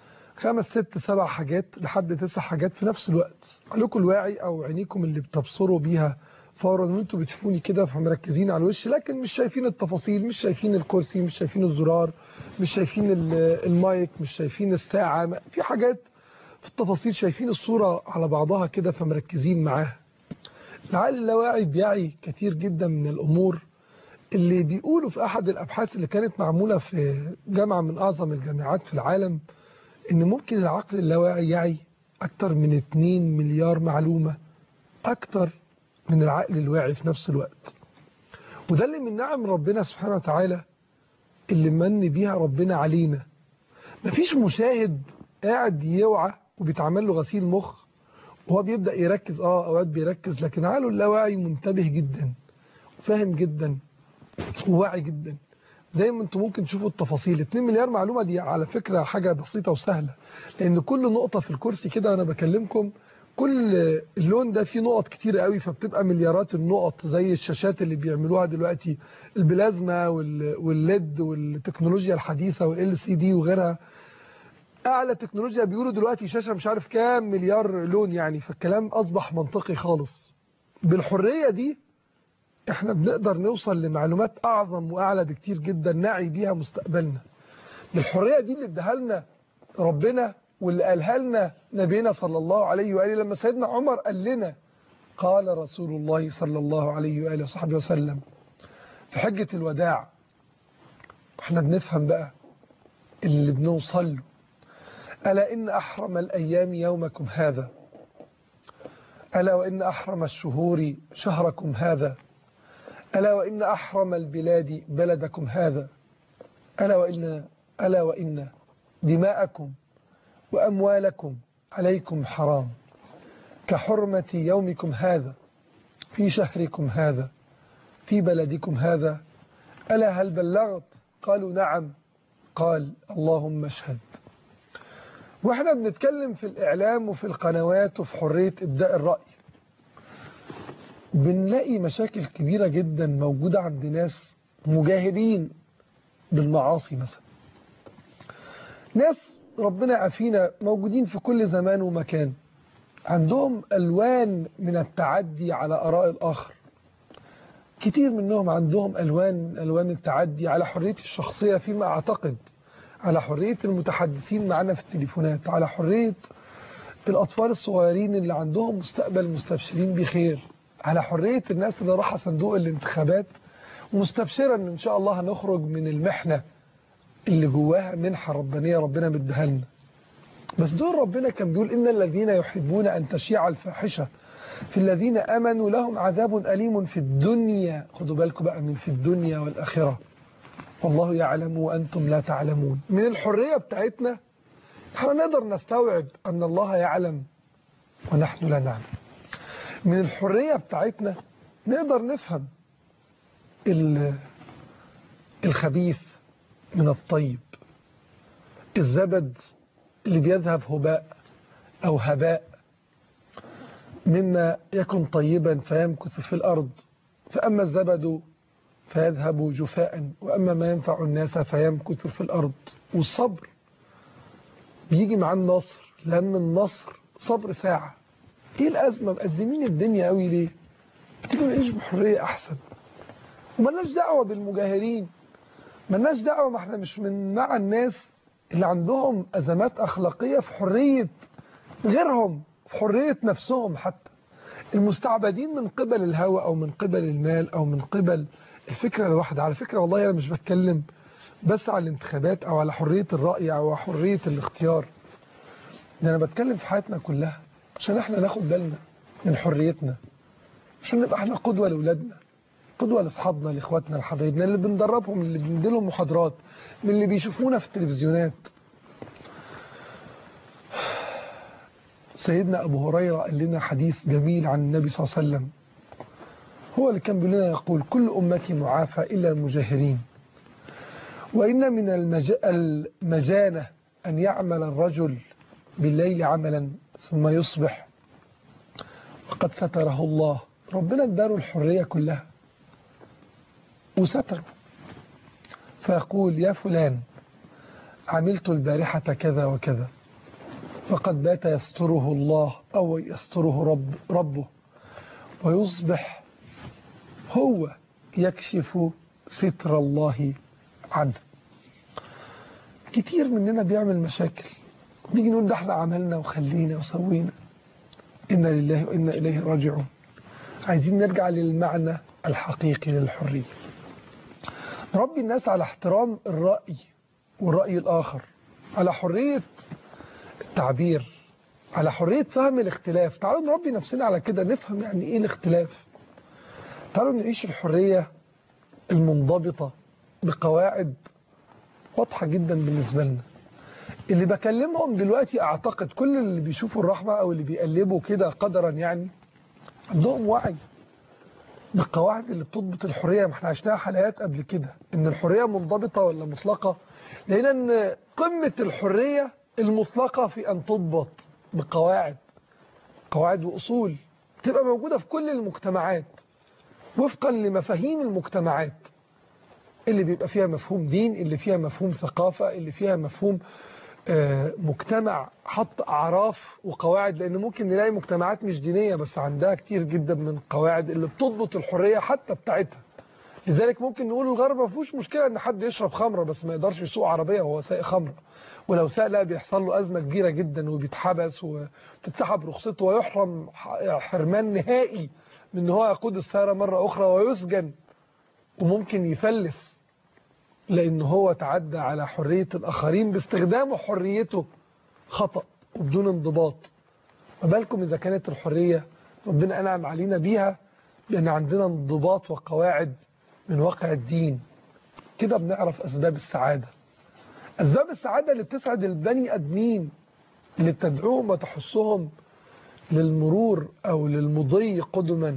5 6 7 حاجات لحد 9 حاجات في نفس الوقت. عقلكم الواعي او عينيكم اللي بتبصروا بيها فورا وانتوا بتشوفوني كده فمركزين على الوش، لكن مش شايفين التفاصيل، مش شايفين الكرسي، مش شايفين الزرار، مش شايفين المايك، مش شايفين الساعة، في حاجات في التفاصيل شايفين الصورة على بعضها كده فمركزين معاها. العقل اللاواعي بيعي كتير جدا من الامور اللي بيقولوا في احد الابحاث اللي كانت معمولة في جامعة من اعظم الجامعات في العالم ان ممكن العقل اللاواعي يعي اكتر من 2 مليار معلومة اكتر من العقل الواعي في نفس الوقت. وده اللي من نعم ربنا سبحانه وتعالى اللي من بيها ربنا علينا. مفيش مشاهد قاعد يوعى وبيتعمل له غسيل مخ وهو بيبدأ يركز، اوقات بيركز، لكن عقله اللاواعي منتبه جدا فاهم جدا وواعي جدا. دايما انتم ممكن تشوفوا التفاصيل. 2 مليار معلومة دي على فكرة حاجة بسيطة وسهلة، لأن كل نقطة في الكرسي كده وأنا بكلمكم كل اللون ده فيه نقط كتير قوي، فبتبقى مليارات النقط، زي الشاشات اللي بيعملوها دلوقتي البلازما والليد والتكنولوجيا الحديثة والال سي دي وغيرها. أعلى تكنولوجيا بيقولوا دلوقتي شاشة مش عارف كام مليار لون يعني، فالكلام أصبح منطقي خالص. بالحرية دي احنا بنقدر نوصل لمعلومات اعظم واعلى بكتير جدا نعي بيها مستقبلنا. الحريه دي اللي اداها لنا ربنا واللي قالها لنا نبينا صلى الله عليه واله، لما سيدنا عمر قال لنا قال رسول الله صلى الله عليه واله وصحبه وسلم في حجه الوداع. احنا بنفهم بقى اللي بنوصل له. الا ان احرم الايام يومكم هذا، الا وان احرم الشهور شهركم هذا، ألا وإن أحرم البلاد بلدكم هذا، ألا وإن دماءكم وأموالكم عليكم حرام كحرمة يومكم هذا في شهركم هذا في بلدكم هذا. ألا هل بلغت؟ قالوا نعم. قال اللهم اشهد. واحنا بنتكلم في الإعلام وفي القنوات وفي حرية إبداء الرأي، بنلاقي مشاكل كبيرة جدا موجودة عند ناس مجاهرين بالمعاصي مثلا. ناس ربنا يعافينا موجودين في كل زمان ومكان، عندهم ألوان من التعدي على آراء الآخر. كتير منهم عندهم ألوان التعدي على حرية الشخصية فيما أعتقد، على حرية المتحدثين معنا في التليفونات، على حرية الأطفال الصغيرين اللي عندهم مستقبل مستبشرين بخير، على حرية الناس اللي راح صندوق الانتخابات ومستبشرة ان شاء الله هنخرج من المحنة اللي جواها منحة ربانية ربنا مديها لنا. بس دول ربنا كان بيقول إن الذين يحبون أن تشيع الفاحشة في الذين آمنوا لهم عذاب أليم في الدنيا. خدوا بالكم بقى من في الدنيا والآخرة، والله يعلم وأنتم لا تعلمون. من الحرية بتاعتنا احنا نقدر نستوعب أن الله يعلم ونحن لا نعلم. من الحرية بتاعتنا نقدر نفهم الخبيث من الطيب، الزبد اللي بيذهب هباء أو هباء مما يكن طيبا فيمكث في الأرض، فأما الزبد فيذهب جفاء وأما ما ينفع الناس فيمكث في الأرض. والصبر بيجي مع النصر، لأن النصر صبر ساعة. ايه الأزمة؟ مأزمين الدنيا قوي ليه؟ بتيجي نعيش بحرية أحسن ومالناش دعوة بالمجاهرين، مالناش دعوة، ما احنا مش من مع الناس اللي عندهم أزمات أخلاقية في حرية غيرهم، في حرية نفسهم، حتى المستعبدين من قبل الهوى أو من قبل المال أو من قبل الفكرة الواحدة. على فكرة والله أنا مش بتكلم بس على الانتخابات أو على حرية الرأي أو حرية الاختيار، ده أنا بتكلم في حياتنا كلها، عشان احنا ناخد بالنا من حريتنا، عشان نبقى احنا قدوة لأولادنا، قدوة لأصحابنا لإخواتنا لحبايبنا اللي بندربهم، اللي بنديلهم محاضرات، من اللي بيشوفونا في التلفزيونات. سيدنا أبو هريرة قال لنا حديث جميل عن النبي صلى الله عليه وسلم، هو اللي كان بيقول لنا يقول كل أمتي معافى إلا المجاهرين، وإن من المجانة أن يعمل الرجل بالليل عملا ثم يصبح وقد ستره الله. ربنا اداله الحرية كلها وستره، فيقول يا فلان عملت البارحة كذا وكذا، فقد بات يستره الله أو يستره ربه، ويصبح هو يكشف ستر الله عنه. كتير مننا بيعمل مشاكل، بيجي نقول ده احنا عملنا وخلينا وسوينا، إنا لله وإنا إليه راجعون. عايزين نرجع للمعنى الحقيقي للحرية، نربي الناس على احترام الرأي والرأي الآخر، على حرية التعبير، على حرية فهم الاختلاف. تعالوا نربي نفسنا على كده، نفهم يعني ايه الاختلاف. تعالوا نعيش الحرية المنضبطة بقواعد واضحة جدا بالنسبة لنا. اللي بكلمهم دلوقتي اعتقد كل اللي بيشوفوا الرحمة او اللي بيقلبوا كده قدرا يعني عندهم وعي، بالقواعد اللي بتضبط الحرية. ما احنا عشناها حلقات قبل كده ان الحرية منضبطة ولا مطلقة، لقينا ان قمة الحرية المطلقة في ان تضبط بقواعد، قواعد وأصول تبقى موجودة في كل المجتمعات وفقا لمفاهيم المجتمعات، اللي بيبقى فيها مفهوم دين، اللي فيها مفهوم ثقافة، اللي فيها مفهوم مجتمع حط أعراف وقواعد. لأن ممكن نلاقي مجتمعات مش دينية بس عندها كتير جدا من القواعد اللي بتضبط الحرية حتى بتاعتها. لذلك ممكن نقول الغرب ما فيهوش مشكلة ان حد يشرب خمرة بس ما يقدرش يسوق عربية وهو سايق خمرة، ولو ساق لا بيحصل له أزمة كبيرة جدا وبيتحبس وتتسحب رخصته ويحرم حرمان نهائي من ان هو يقود السيارة مرة أخرى ويسجن، وممكن يفلس لأن هو تعدى على حرية الآخرين باستخدامه حريته خطأ وبدون انضباط. ما بالكم إذا كانت الحرية ربنا أنعم علينا بيها لأن عندنا انضباط وقواعد من واقع الدين. كده بنعرف أسباب السعادة. أسباب السعادة اللي بتسعد البني أدمين، اللي بتدعوهم وتحثهم للمرور أو للمضي قدما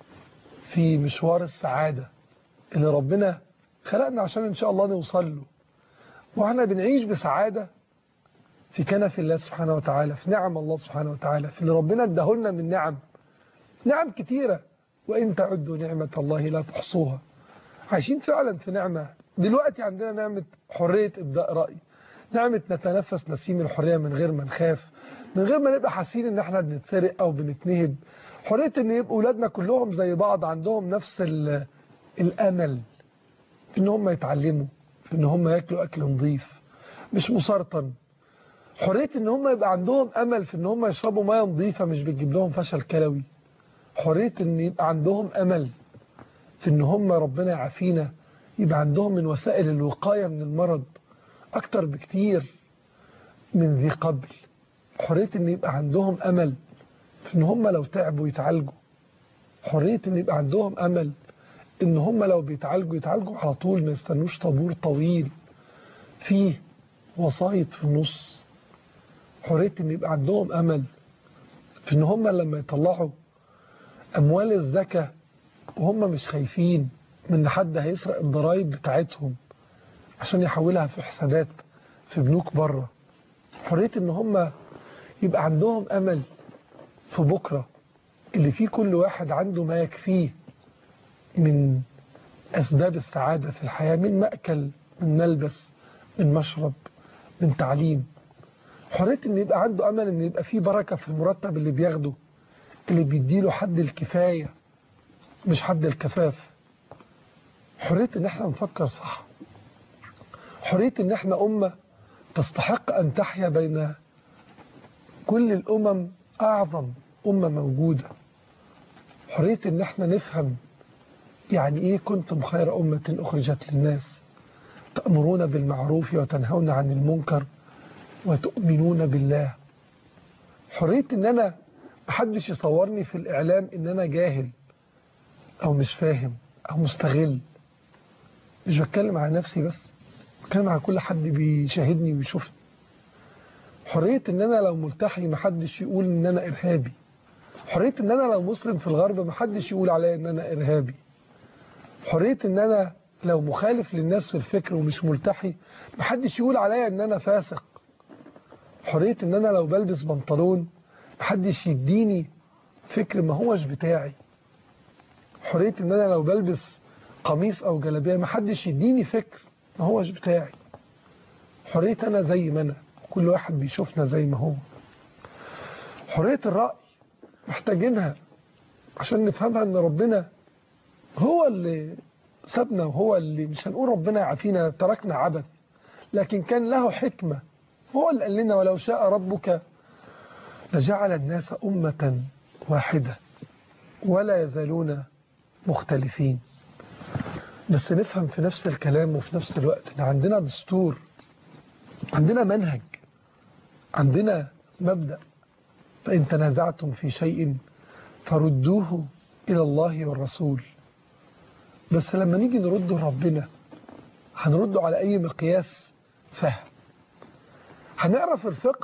في مشوار السعادة اللي ربنا خلقنا عشان إن شاء الله نوصل له. وإحنا بنعيش بسعادة في كنف الله سبحانه وتعالى، في نعم الله سبحانه وتعالى، في اللي ربنا اداهولنا من نعم كتيرة، وإن تعدوا نعمة الله لا تحصوها. عايشين فعلا في نعمة. دلوقتي عندنا نعمة حرية إبداء رأي، نعمة نتنفس نسيم الحرية من غير ما نخاف، من غير ما نبقى حاسين ان احنا بنتسرق او بنتنهب، حرية ان يبقى اولادنا كلهم زي بعض، عندهم نفس الامل في ان هم يتعلموا، في ان هم ياكلوا اكل نظيف مش مسرطن، حرية ان هم يبقى عندهم امل في ان هم يشربوا مياه نظيفة مش بتجيب لهم فشل كلوي، حرية ان يبقى عندهم امل في ان هم ربنا يعافينا يبقى عندهم من وسائل الوقاية من المرض اكتر بكتير من ذي قبل، حرية ان يبقى عندهم امل في ان هم لو تعبوا يتعالجوا، حرية ان يبقى عندهم امل ان هم لو بيتعالجوا يتعالجوا على طول، ما يستنوش طابور طويل فيه وسايط في النص، حرية ان يبقى عندهم امل في ان هم لما يطلعوا اموال الزكاة وهم مش خايفين من حد هيسرق الضرائب بتاعتهم عشان يحولها في حسابات في بنوك بره، حرية ان هم يبقى عندهم امل في بكرة اللي فيه كل واحد عنده ما يكفيه من اسباب السعادة في الحياة، من مأكل، من ملبس، من مشرب، من تعليم، حرية ان يبقى عنده امل ان يبقى فيه بركة في المرتب اللي بياخده، اللي بيديله حد الكفاية مش حد الكفاف، حرية ان احنا نفكر صح، حرية ان احنا امة تستحق ان تحيا بين كل الامم اعظم امة موجودة، حرية ان احنا نفهم يعني ايه كنتم خير امة اخرجت للناس تأمرون بالمعروف وتنهون عن المنكر وتؤمنون بالله، حرية ان انا محدش يصورني في الاعلام ان انا جاهل او مش فاهم او مستغل، مش بتكلم على نفسي بس، بتكلم على كل حد بيشاهدني ويشوفني، حرية ان انا لو ملتحي محدش يقول ان انا ارهابي، حرية ان انا لو مسلم في الغرب محدش يقول عليا ان انا ارهابي، حرية ان انا لو مخالف للناس في الفكر ومش ملتحي محدش يقول عليا ان انا فاسق، حرية ان انا لو بلبس بنطلون محدش يديني فكر ما هوش بتاعي، حرية ان انا لو بلبس قميص او جلابيه محدش يديني فكر ما هوش بتاعي، حرية انا زي ما انا كل واحد بيشوفنا زي ما هو، حرية الرأي محتاجينها عشان نفهمها ان ربنا هو اللي سابنا، وهو اللي مش هنقول ربنا يعافينا تركنا عبث، لكن كان له حكمة، هو اللي قال لنا ولو شاء ربك لجعل الناس أمة واحدة ولا يزالون مختلفين. بس نفهم في نفس الكلام وفي نفس الوقت ان عندنا دستور، عندنا منهج، عندنا مبدأ، فإن تنازعتم في شيء فردوه إلى الله والرسول. بس لما نيجي نرده ربنا هنرده على أي مقياس فهم؟ هنعرف الفقه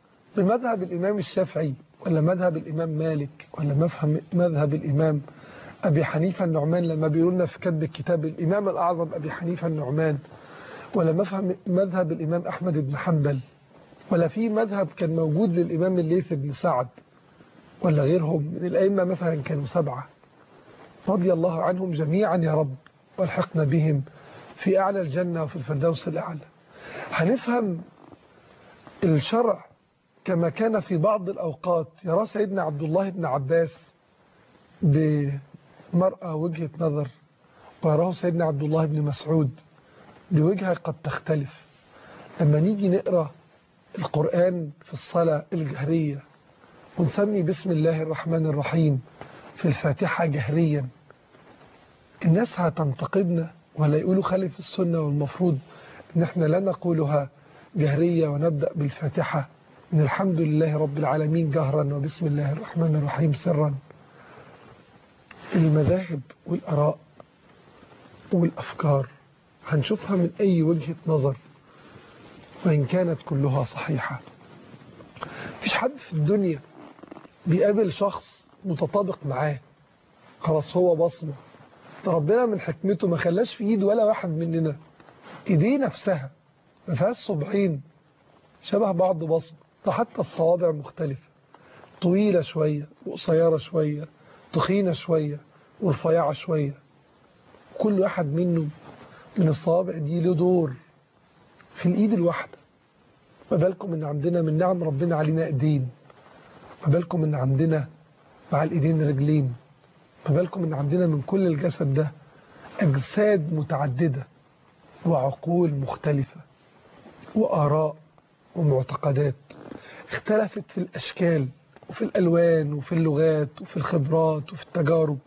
بمذهب الإمام الشافعي ولا مذهب الإمام مالك ولا مذهب الإمام أبي حنيفة النعمان لما بيقولنا في كتب الكتاب الإمام الأعظم أبي حنيفة النعمان، ولا مفهم مذهب الإمام أحمد بن حنبل، ولا في مذهب كان موجود للإمام الليث بن سعد، ولا غيرهم من الأئمة مثلا كانوا 7 رضي الله عنهم جميعا يا رب، والحقنا بهم في أعلى الجنة وفي الفردوس الأعلى. هنفهم الشرع كما كان في بعض الأوقات يرى سيدنا عبد الله بن عباس بمرأة وجهة نظر، ويراه سيدنا عبد الله بن مسعود بوجهة قد تختلف. لما نيجي نقرأ القرآن في الصلاة الجهرية ونسمي بسم الله الرحمن الرحيم في الفاتحة جهريا، الناس هتنتقدنا ولا يقولوا خالف السنة، والمفروض ان احنا لا نقولها جهرية ونبدأ بالفاتحة من الحمد لله رب العالمين جهرا وبسم الله الرحمن الرحيم سرا. المذاهب والآراء والأفكار هنشوفها من أي وجهة نظر وإن كانت كلها صحيحة. مفيش حد في الدنيا بيقابل شخص متطابق معاه خلاص هو بصمة. ربنا من حكمته ما خلاش في ايد ولا واحد مننا ايديه نفسها ما فيهاش صبعين شبه بعض بصمة، ده حتى الصوابع مختلفة، طويلة شوية وقصيرة شوية، تخينة شوية ورفيعة شوية. كل واحد منه من الصوابع دي له دور في الايد الواحدة. ما بالكم ان عندنا من نعم ربنا علينا ايدين، ما بالكم ان عندنا مع الايدين رجلين، ما بالكم ان عندنا من كل الجسد ده اجساد متعددة وعقول مختلفة وآراء ومعتقدات اختلفت في الأشكال وفي الألوان وفي اللغات وفي الخبرات وفي التجارب.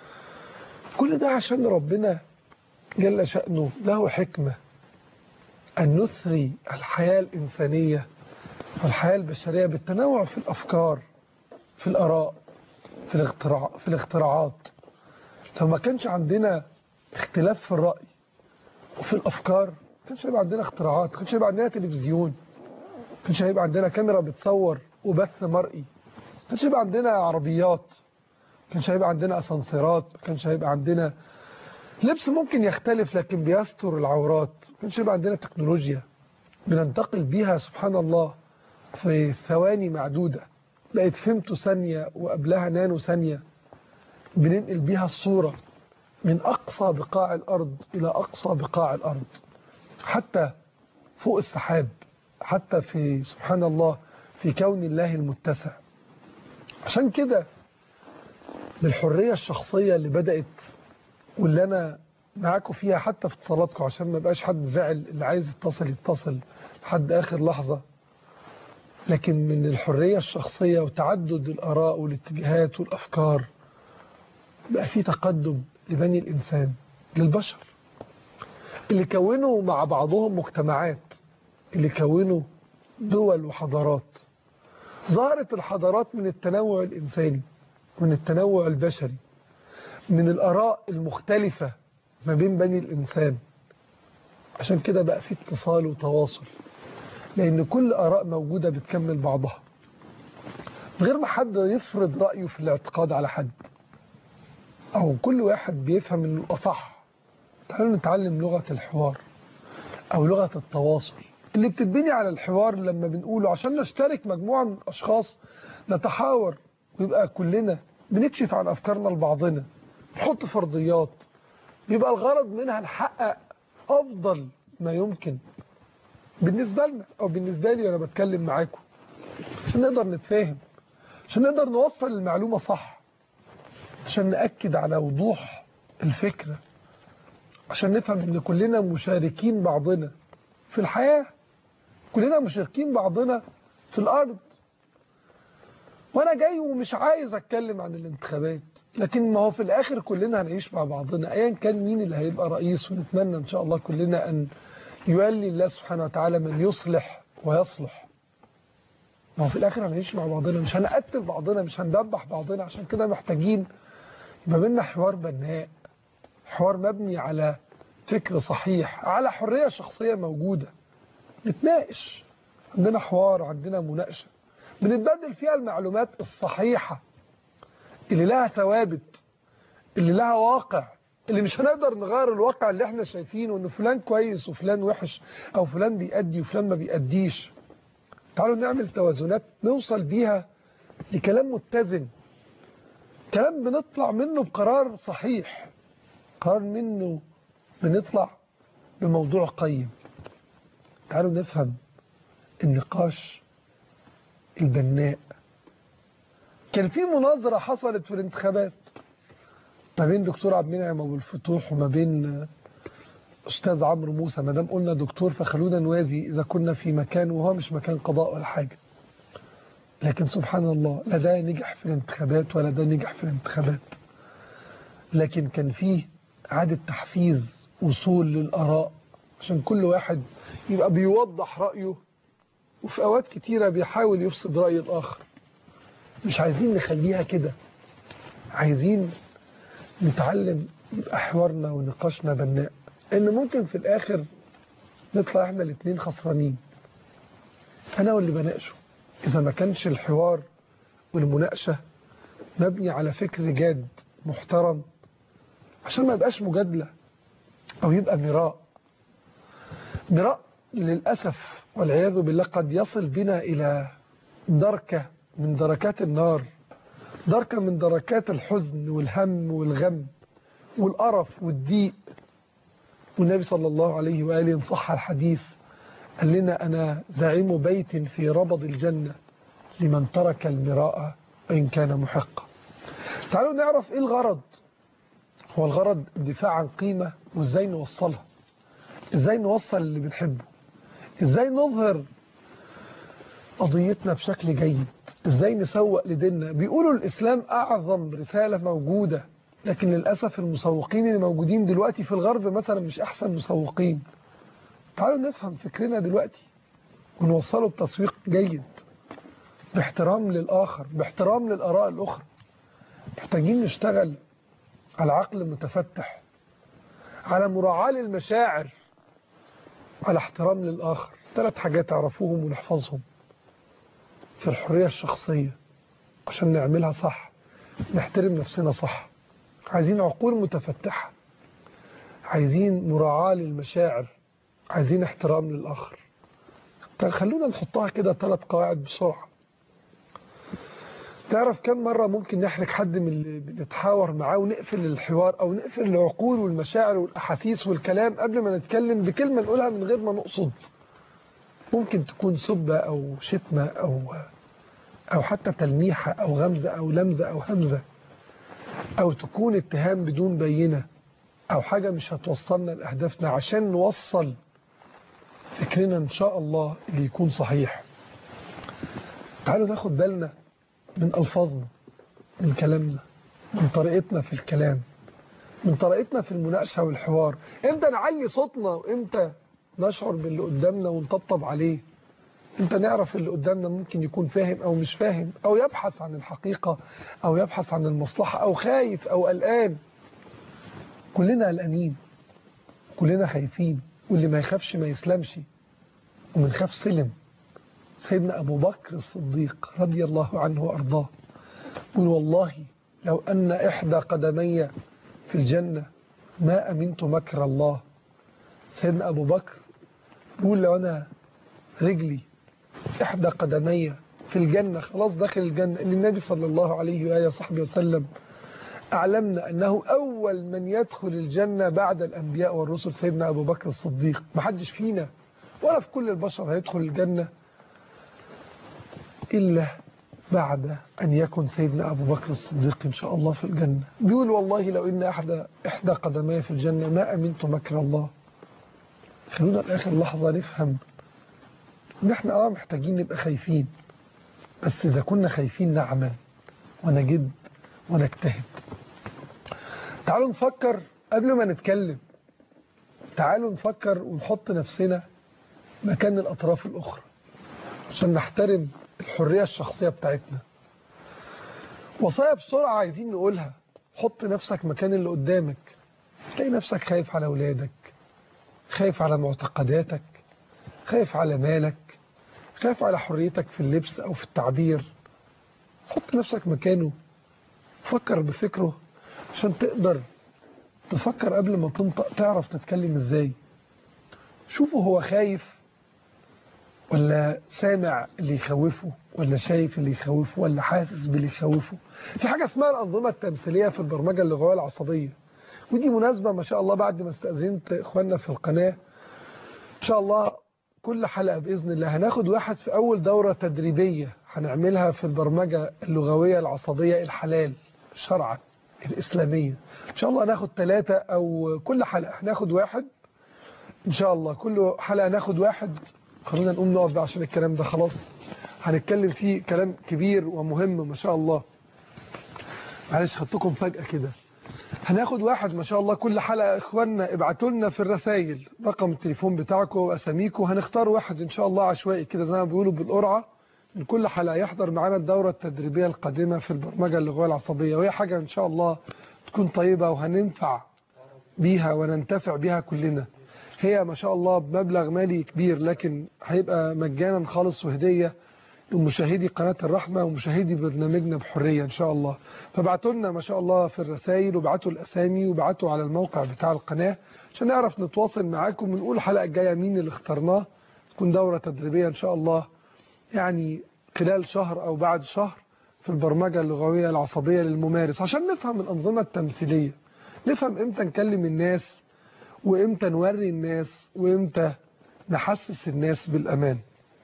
كل ده عشان ربنا جل شأنه له حكمة أن نثري الحياة الإنسانية والحياة البشرية بالتنوع في الأفكار، في الآراء، في الاختراعات. لو ما كانش عندنا اختلاف في الرأي وفي الأفكار ما كانش هيبقى عندنا اختراعات، ما كانش هيبقى عندنا تلفزيون، ما كانش هيبقى عندنا كاميرا بتصور وبث مرئي، ما كانش هيبقى عندنا عربيات، ما كانش هيبقى عندنا أسانسيرات، ما كانش هيبقى عندنا لبس ممكن يختلف لكن بيستر العورات، ما كانش هيبقى عندنا تكنولوجيا بننتقل بيها سبحان الله في ثواني معدودة، بقت فيمتو ثانية وقبلها نانو ثانية بننقل بيها الصورة من أقصى بقاع الأرض إلى أقصى بقاع الأرض، حتى فوق السحاب، حتى في سبحان الله في كون الله المتسع. عشان كده بالحرية الشخصية اللي بدأت واللي أنا معاكم فيها حتى في اتصالاتكم عشان ما بقاش حد زعل، اللي عايز يتصل لحد آخر لحظة، لكن من الحرية الشخصية وتعدد الآراء والاتجاهات والأفكار بقى في تقدم لبني الإنسان، للبشر اللي كونوا مع بعضهم مجتمعات، اللي كونوا دول وحضارات. ظهرت الحضارات من التنوع الإنساني، من التنوع البشري، من الآراء المختلفة ما بين بني الإنسان. عشان كده بقى في اتصال وتواصل، لأن كل آراء موجودة بتكمل بعضها من غير ما حد يفرض رأيه في الاعتقاد على حد، أو كل واحد بيفهم إنه الأصح. تعالوا نتعلم لغة الحوار أو لغة التواصل اللي بتتبني على الحوار، لما بنقوله عشان نشترك مجموعة من الأشخاص نتحاور ويبقى كلنا بنكشف عن أفكارنا لبعضنا، نحط فرضيات، بيبقى الغرض منها نحقق أفضل ما يمكن بالنسبة لنا أو بالنسبة لي وأنا بتكلم معاكم، عشان نقدر نتفاهم، عشان نقدر نوصل المعلومة صح، عشان نأكد على وضوح الفكرة، عشان نفهم ان كلنا مشاركين بعضنا في الحياة، كلنا مشاركين بعضنا في الأرض. وأنا جاي ومش عايز أتكلم عن الانتخابات، لكن ما هو في الآخر كلنا هنعيش مع بعضنا أيا كان مين اللي هيبقى رئيس، ونتمنى إن شاء الله كلنا أن يولي الله سبحانه وتعالى من يصلح ويصلح. ما هو في الآخر هنعيش مع بعضنا، مش هنقتل بعضنا، مش هندبح بعضنا. عشان كده محتاجين يبقى بينا حوار بناء، حوار مبني على فكر صحيح، على حرية شخصية موجودة، نتناقش، عندنا حوار، عندنا مناقشة بنتبادل فيها المعلومات الصحيحة اللي لها ثوابت، اللي لها واقع، اللي مش هنقدر نغير الواقع اللي احنا شايفينه ان فلان كويس وفلان وحش او فلان بيأدي وفلان ما بيأديش. تعالوا نعمل توازنات نوصل بيها لكلام متزن، كلام بنطلع منه بقرار صحيح، قرار منه بنطلع بموضوع قيم. تعالوا نفهم النقاش البناء. كان في مناظرة حصلت في الانتخابات ما بين دكتور عبد المنعم ابو الفتوح وما بين استاذ عمرو موسى. ما دام قلنا دكتور فخلونا نوازي اذا كنا في مكان وهو مش مكان قضاء ولا حاجه. لكن سبحان الله لا ده نجح في الانتخابات ولا ده نجح في الانتخابات. لكن كان فيه اعاده تحفيز، وصول للاراء عشان كل واحد يبقى بيوضح رايه، وفي اوقات كتيره بيحاول يفسد راي الاخر. مش عايزين نخليها كده، عايزين نتعلم يبقى حوارنا ونقاشنا بناء، ان ممكن في الاخر نطلع احنا الاثنين خسرانين، انا واللي بناقشه، اذا ما كانش الحوار والمناقشه مبني على فكر جاد محترم، عشان ما يبقاش مجادله او يبقى مراء. للاسف والعياذ بالله قد يصل بنا الى دركه من دركات النار، دركه من دركات الحزن والهم والغم والقرف والضيق. والنبي صلى الله عليه وآله إن صح الحديث قال لنا أنا زعيم بيت في ربض الجنة لمن ترك المراء وإن كان محقا. تعالوا نعرف إيه الغرض. هو الغرض الدفاع عن قيمة، وإزاي نوصلها، إزاي نوصل اللي بنحبه، إزاي نظهر قضيتنا بشكل جيد، إزاي نسوق لديننا. بيقولوا الإسلام أعظم رسالة موجودة، لكن للأسف المسوقين اللي موجودين دلوقتي في الغرب مثلا مش أحسن مسوقين. تعالوا نفهم فكرنا دلوقتي ونوصله بتسويق جيد، باحترام للآخر، باحترام للآراء الأخرى. محتاجين نشتغل على عقل متفتح، على مراعاة للمشاعر، على احترام للآخر. 3 حاجات تعرفوهم ونحفظهم في الحرية الشخصية عشان نعملها صح، نحترم نفسنا صح. عايزين عقول متفتحة، عايزين مراعاة للمشاعر، عايزين احترام للآخر. خلونا نحطها كده 3 قواعد بسرعة. تعرف كم مرة ممكن نحرج حد من اللي بنتحاور معاه ونقفل الحوار أو نقفل العقول والمشاعر والأحاسيس والكلام قبل ما نتكلم بكلمة نقولها من غير ما نقصد. ممكن تكون سبة أو شتمة أو حتى تلميحة أو غمزة أو لمزة أو همزة، أو تكون اتهام بدون بينة، أو حاجة مش هتوصلنا لأهدافنا عشان نوصل فكرنا إن شاء الله اللي يكون صحيح. تعالوا ناخد بالنا من ألفاظنا، من كلامنا، من طريقتنا في الكلام، من طريقتنا في المناقشة والحوار. إمتى نعلي صوتنا وإمتى نشعر باللي قدامنا ونطبطب عليه. إمتى نعرف اللي قدامنا ممكن يكون فاهم أو مش فاهم، أو يبحث عن الحقيقة أو يبحث عن المصلحة أو خايف أو قلقان. كلنا قلقانين، كلنا خايفين، واللي ما يخافش ما يسلمش، ومن خاف سلم. سيدنا أبو بكر الصديق رضي الله عنه وأرضاه يقول والله لو أن إحدى قدمي في الجنة ما أمنت مكر الله. سيدنا أبو بكر يقول لو أنا رجلي إحدى قدمي في الجنة خلاص داخل الجنة، اللي النبي صلى الله عليه وآله وصحبه وسلم أعلمنا أنه أول من يدخل الجنة بعد الأنبياء والرسل سيدنا أبو بكر الصديق. محدش فينا ولا في كل البشر هيدخل الجنة إلا بعد أن يكون سيدنا أبو بكر الصديق إن شاء الله في الجنة. بيقول والله لو إن إحدى قدمي في الجنة ما أمنت مكر الله. خلونا لآخر لحظة نفهم إن إحنا محتاجين نبقى خايفين، بس إذا كنا خايفين نعمل ونجد ونجتهد. تعالوا نفكر قبل ما نتكلم، تعالوا نفكر ونحط نفسنا مكان الأطراف الأخرى عشان نحترم الحرية الشخصية بتاعتنا. وصايا بسرعة عايزين نقولها. حط نفسك مكان اللي قدامك. تلاقي نفسك خايف على أولادك، خايف على معتقداتك، خايف على مالك، خايف على حريتك في اللبس أو في التعبير. حط نفسك مكانه، فكر بفكره عشان تقدر تفكر قبل ما تنطق، تعرف تتكلم ازاي. شوفوا هو خايف ولا سامع اللي يخوفه، ولا شايف اللي يخوفه، ولا حاسس باللي يخوفه. في حاجة اسمها الأنظمة التمثيلية في البرمجة اللغوية العصبية، ودي مناسبة ما شاء الله بعد ما استأذنت إخواننا في القناة إن شاء الله كل حلقة بإذن الله هناخد واحد في أول دورة تدريبية هنعملها في البرمجة اللغوية العصبية الحلال شرعا الإسلامية. إن شاء الله هناخد 3 أو كل حلقة هناخد واحد إن شاء الله، كل حلقة ناخد واحد. خلينا نقوم نقف بقى عشان الكلام ده خلاص هنتكلم فيه كلام كبير ومهم ما شاء الله. معلش خدتكم فجأة كده. هناخد واحد ما شاء الله كل حلقة. اخواننا ابعتوا لنا في الرسائل رقم التليفون بتاعكم واساميكم، هنختار واحد ان شاء الله عشوائي كده زي ما بيقولوا بالقرعة من كل حلقة يحضر معانا الدورة التدريبية القادمة في البرمجة اللغوية العصبية، وهي حاجة ان شاء الله تكون طيبة وهننفع بيها وننتفع بيها كلنا. هي ما شاء الله بمبلغ مالي كبير لكن هيبقى مجانا خالص وهدية لمشاهدي قناة الرحمة ومشاهدي برنامجنا بحرية إن شاء الله. فبعتوا لنا ما شاء الله في الرسائل وبعتوا الأسامي وبعتوا على الموقع بتاع القناة عشان نعرف نتواصل معاكم ونقول الحلقة الجاية مين اللي اخترناه. تكون دورة تدريبية إن شاء الله يعني خلال شهر أو بعد شهر في البرمجة اللغوية العصبية للممارس عشان نفهم الأنظمة التمثيلية، نفهم إمتى نكلم الناس وإمتى نوري الناس وإمتى نحسس الناس بالأمان،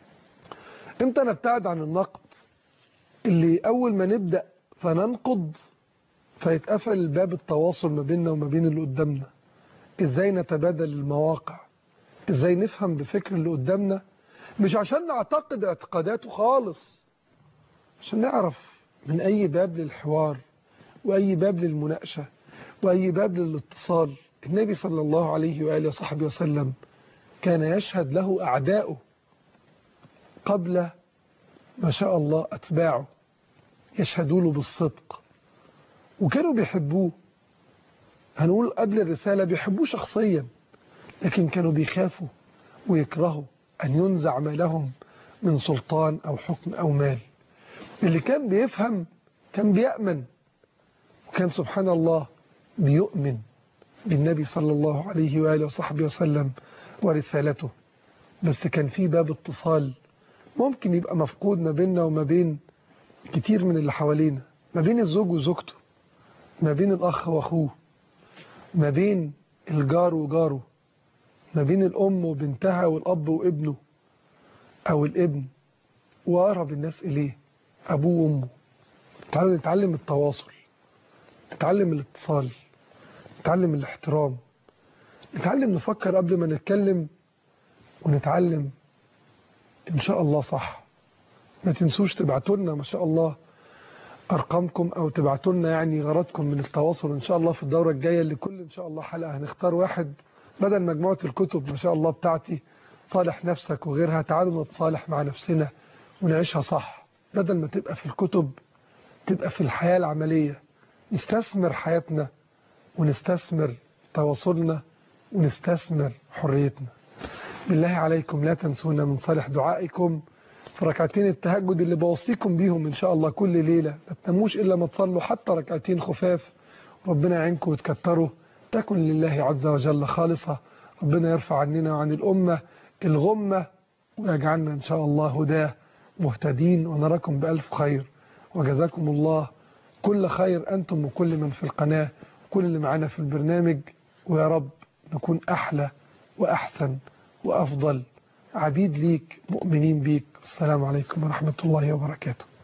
امتى نبتعد عن النقد اللي اول ما نبدأ فننقد فيتقفل باب التواصل ما بيننا وما بين اللي قدامنا. ازاي نتبادل المواقع، ازاي نفهم بفكر اللي قدامنا مش عشان نعتقد اعتقاداته خالص، عشان نعرف من اي باب للحوار واي باب للمناقشة واي باب للاتصال. النبي صلى الله عليه وآله وصحبه وسلم كان يشهد له أعداؤه قبل ما شاء الله أتباعه يشهدوا له بالصدق وكانوا بيحبوه. هنقول قبل الرسالة بيحبوه شخصيا لكن كانوا بيخافوا ويكرهوا أن ينزع ما لهم من سلطان أو حكم أو مال. اللي كان بيفهم كان بيأمن وكان سبحان الله بيؤمن بالنبي صلى الله عليه وآله وصحبه وسلم ورسالته. بس كان في باب اتصال ممكن يبقى مفقود ما بيننا وما بين كتير من اللي حوالينا، ما بين الزوج وزوجته، ما بين الأخ وأخوه، ما بين الجار وجاره، ما بين الأم وبنتها والأب وابنه أو الابن وأقرب الناس إليه أبوه وأمه. تعالوا نتعلم التواصل، نتعلم الاتصال، نتعلم الاحترام، نتعلم نفكر قبل ما نتكلم، ونتعلم إن شاء الله صح. ما تنسوش تبعتوا لنا ما شاء الله أرقامكم أو تبعتوا لنا يعني غرضكم من التواصل إن شاء الله في الدورة الجاية اللي كل إن شاء الله حلقة هنختار واحد بدل مجموعة الكتب ما شاء الله بتاعتي صالح نفسك وغيرها. تعالوا نتصالح مع نفسنا ونعيشها صح بدل ما تبقى في الكتب، تبقى في الحياة العملية. نستثمر حياتنا ونستثمر تواصلنا ونستثمر حريتنا. بالله عليكم لا تنسونا من صالح دعائكم في ركعتين التهجد اللي بوصيكم بيهم إن شاء الله كل ليلة. ما تناموش إلا ما تصلوا حتى ركعتين خفاف، ربنا يعينكم وتكتروا، تكن لله عز وجل خالصة. ربنا يرفع عننا وعن الأمة الغمة ويجعلنا إن شاء الله هداه مهتدين، ونراكم بألف خير وجزاكم الله كل خير أنتم وكل من في القناة وكل اللي معانا في البرنامج. ويا رب نكون أحلى وأحسن وأفضل عبيد ليك مؤمنين بيك. السلام عليكم ورحمة الله وبركاته.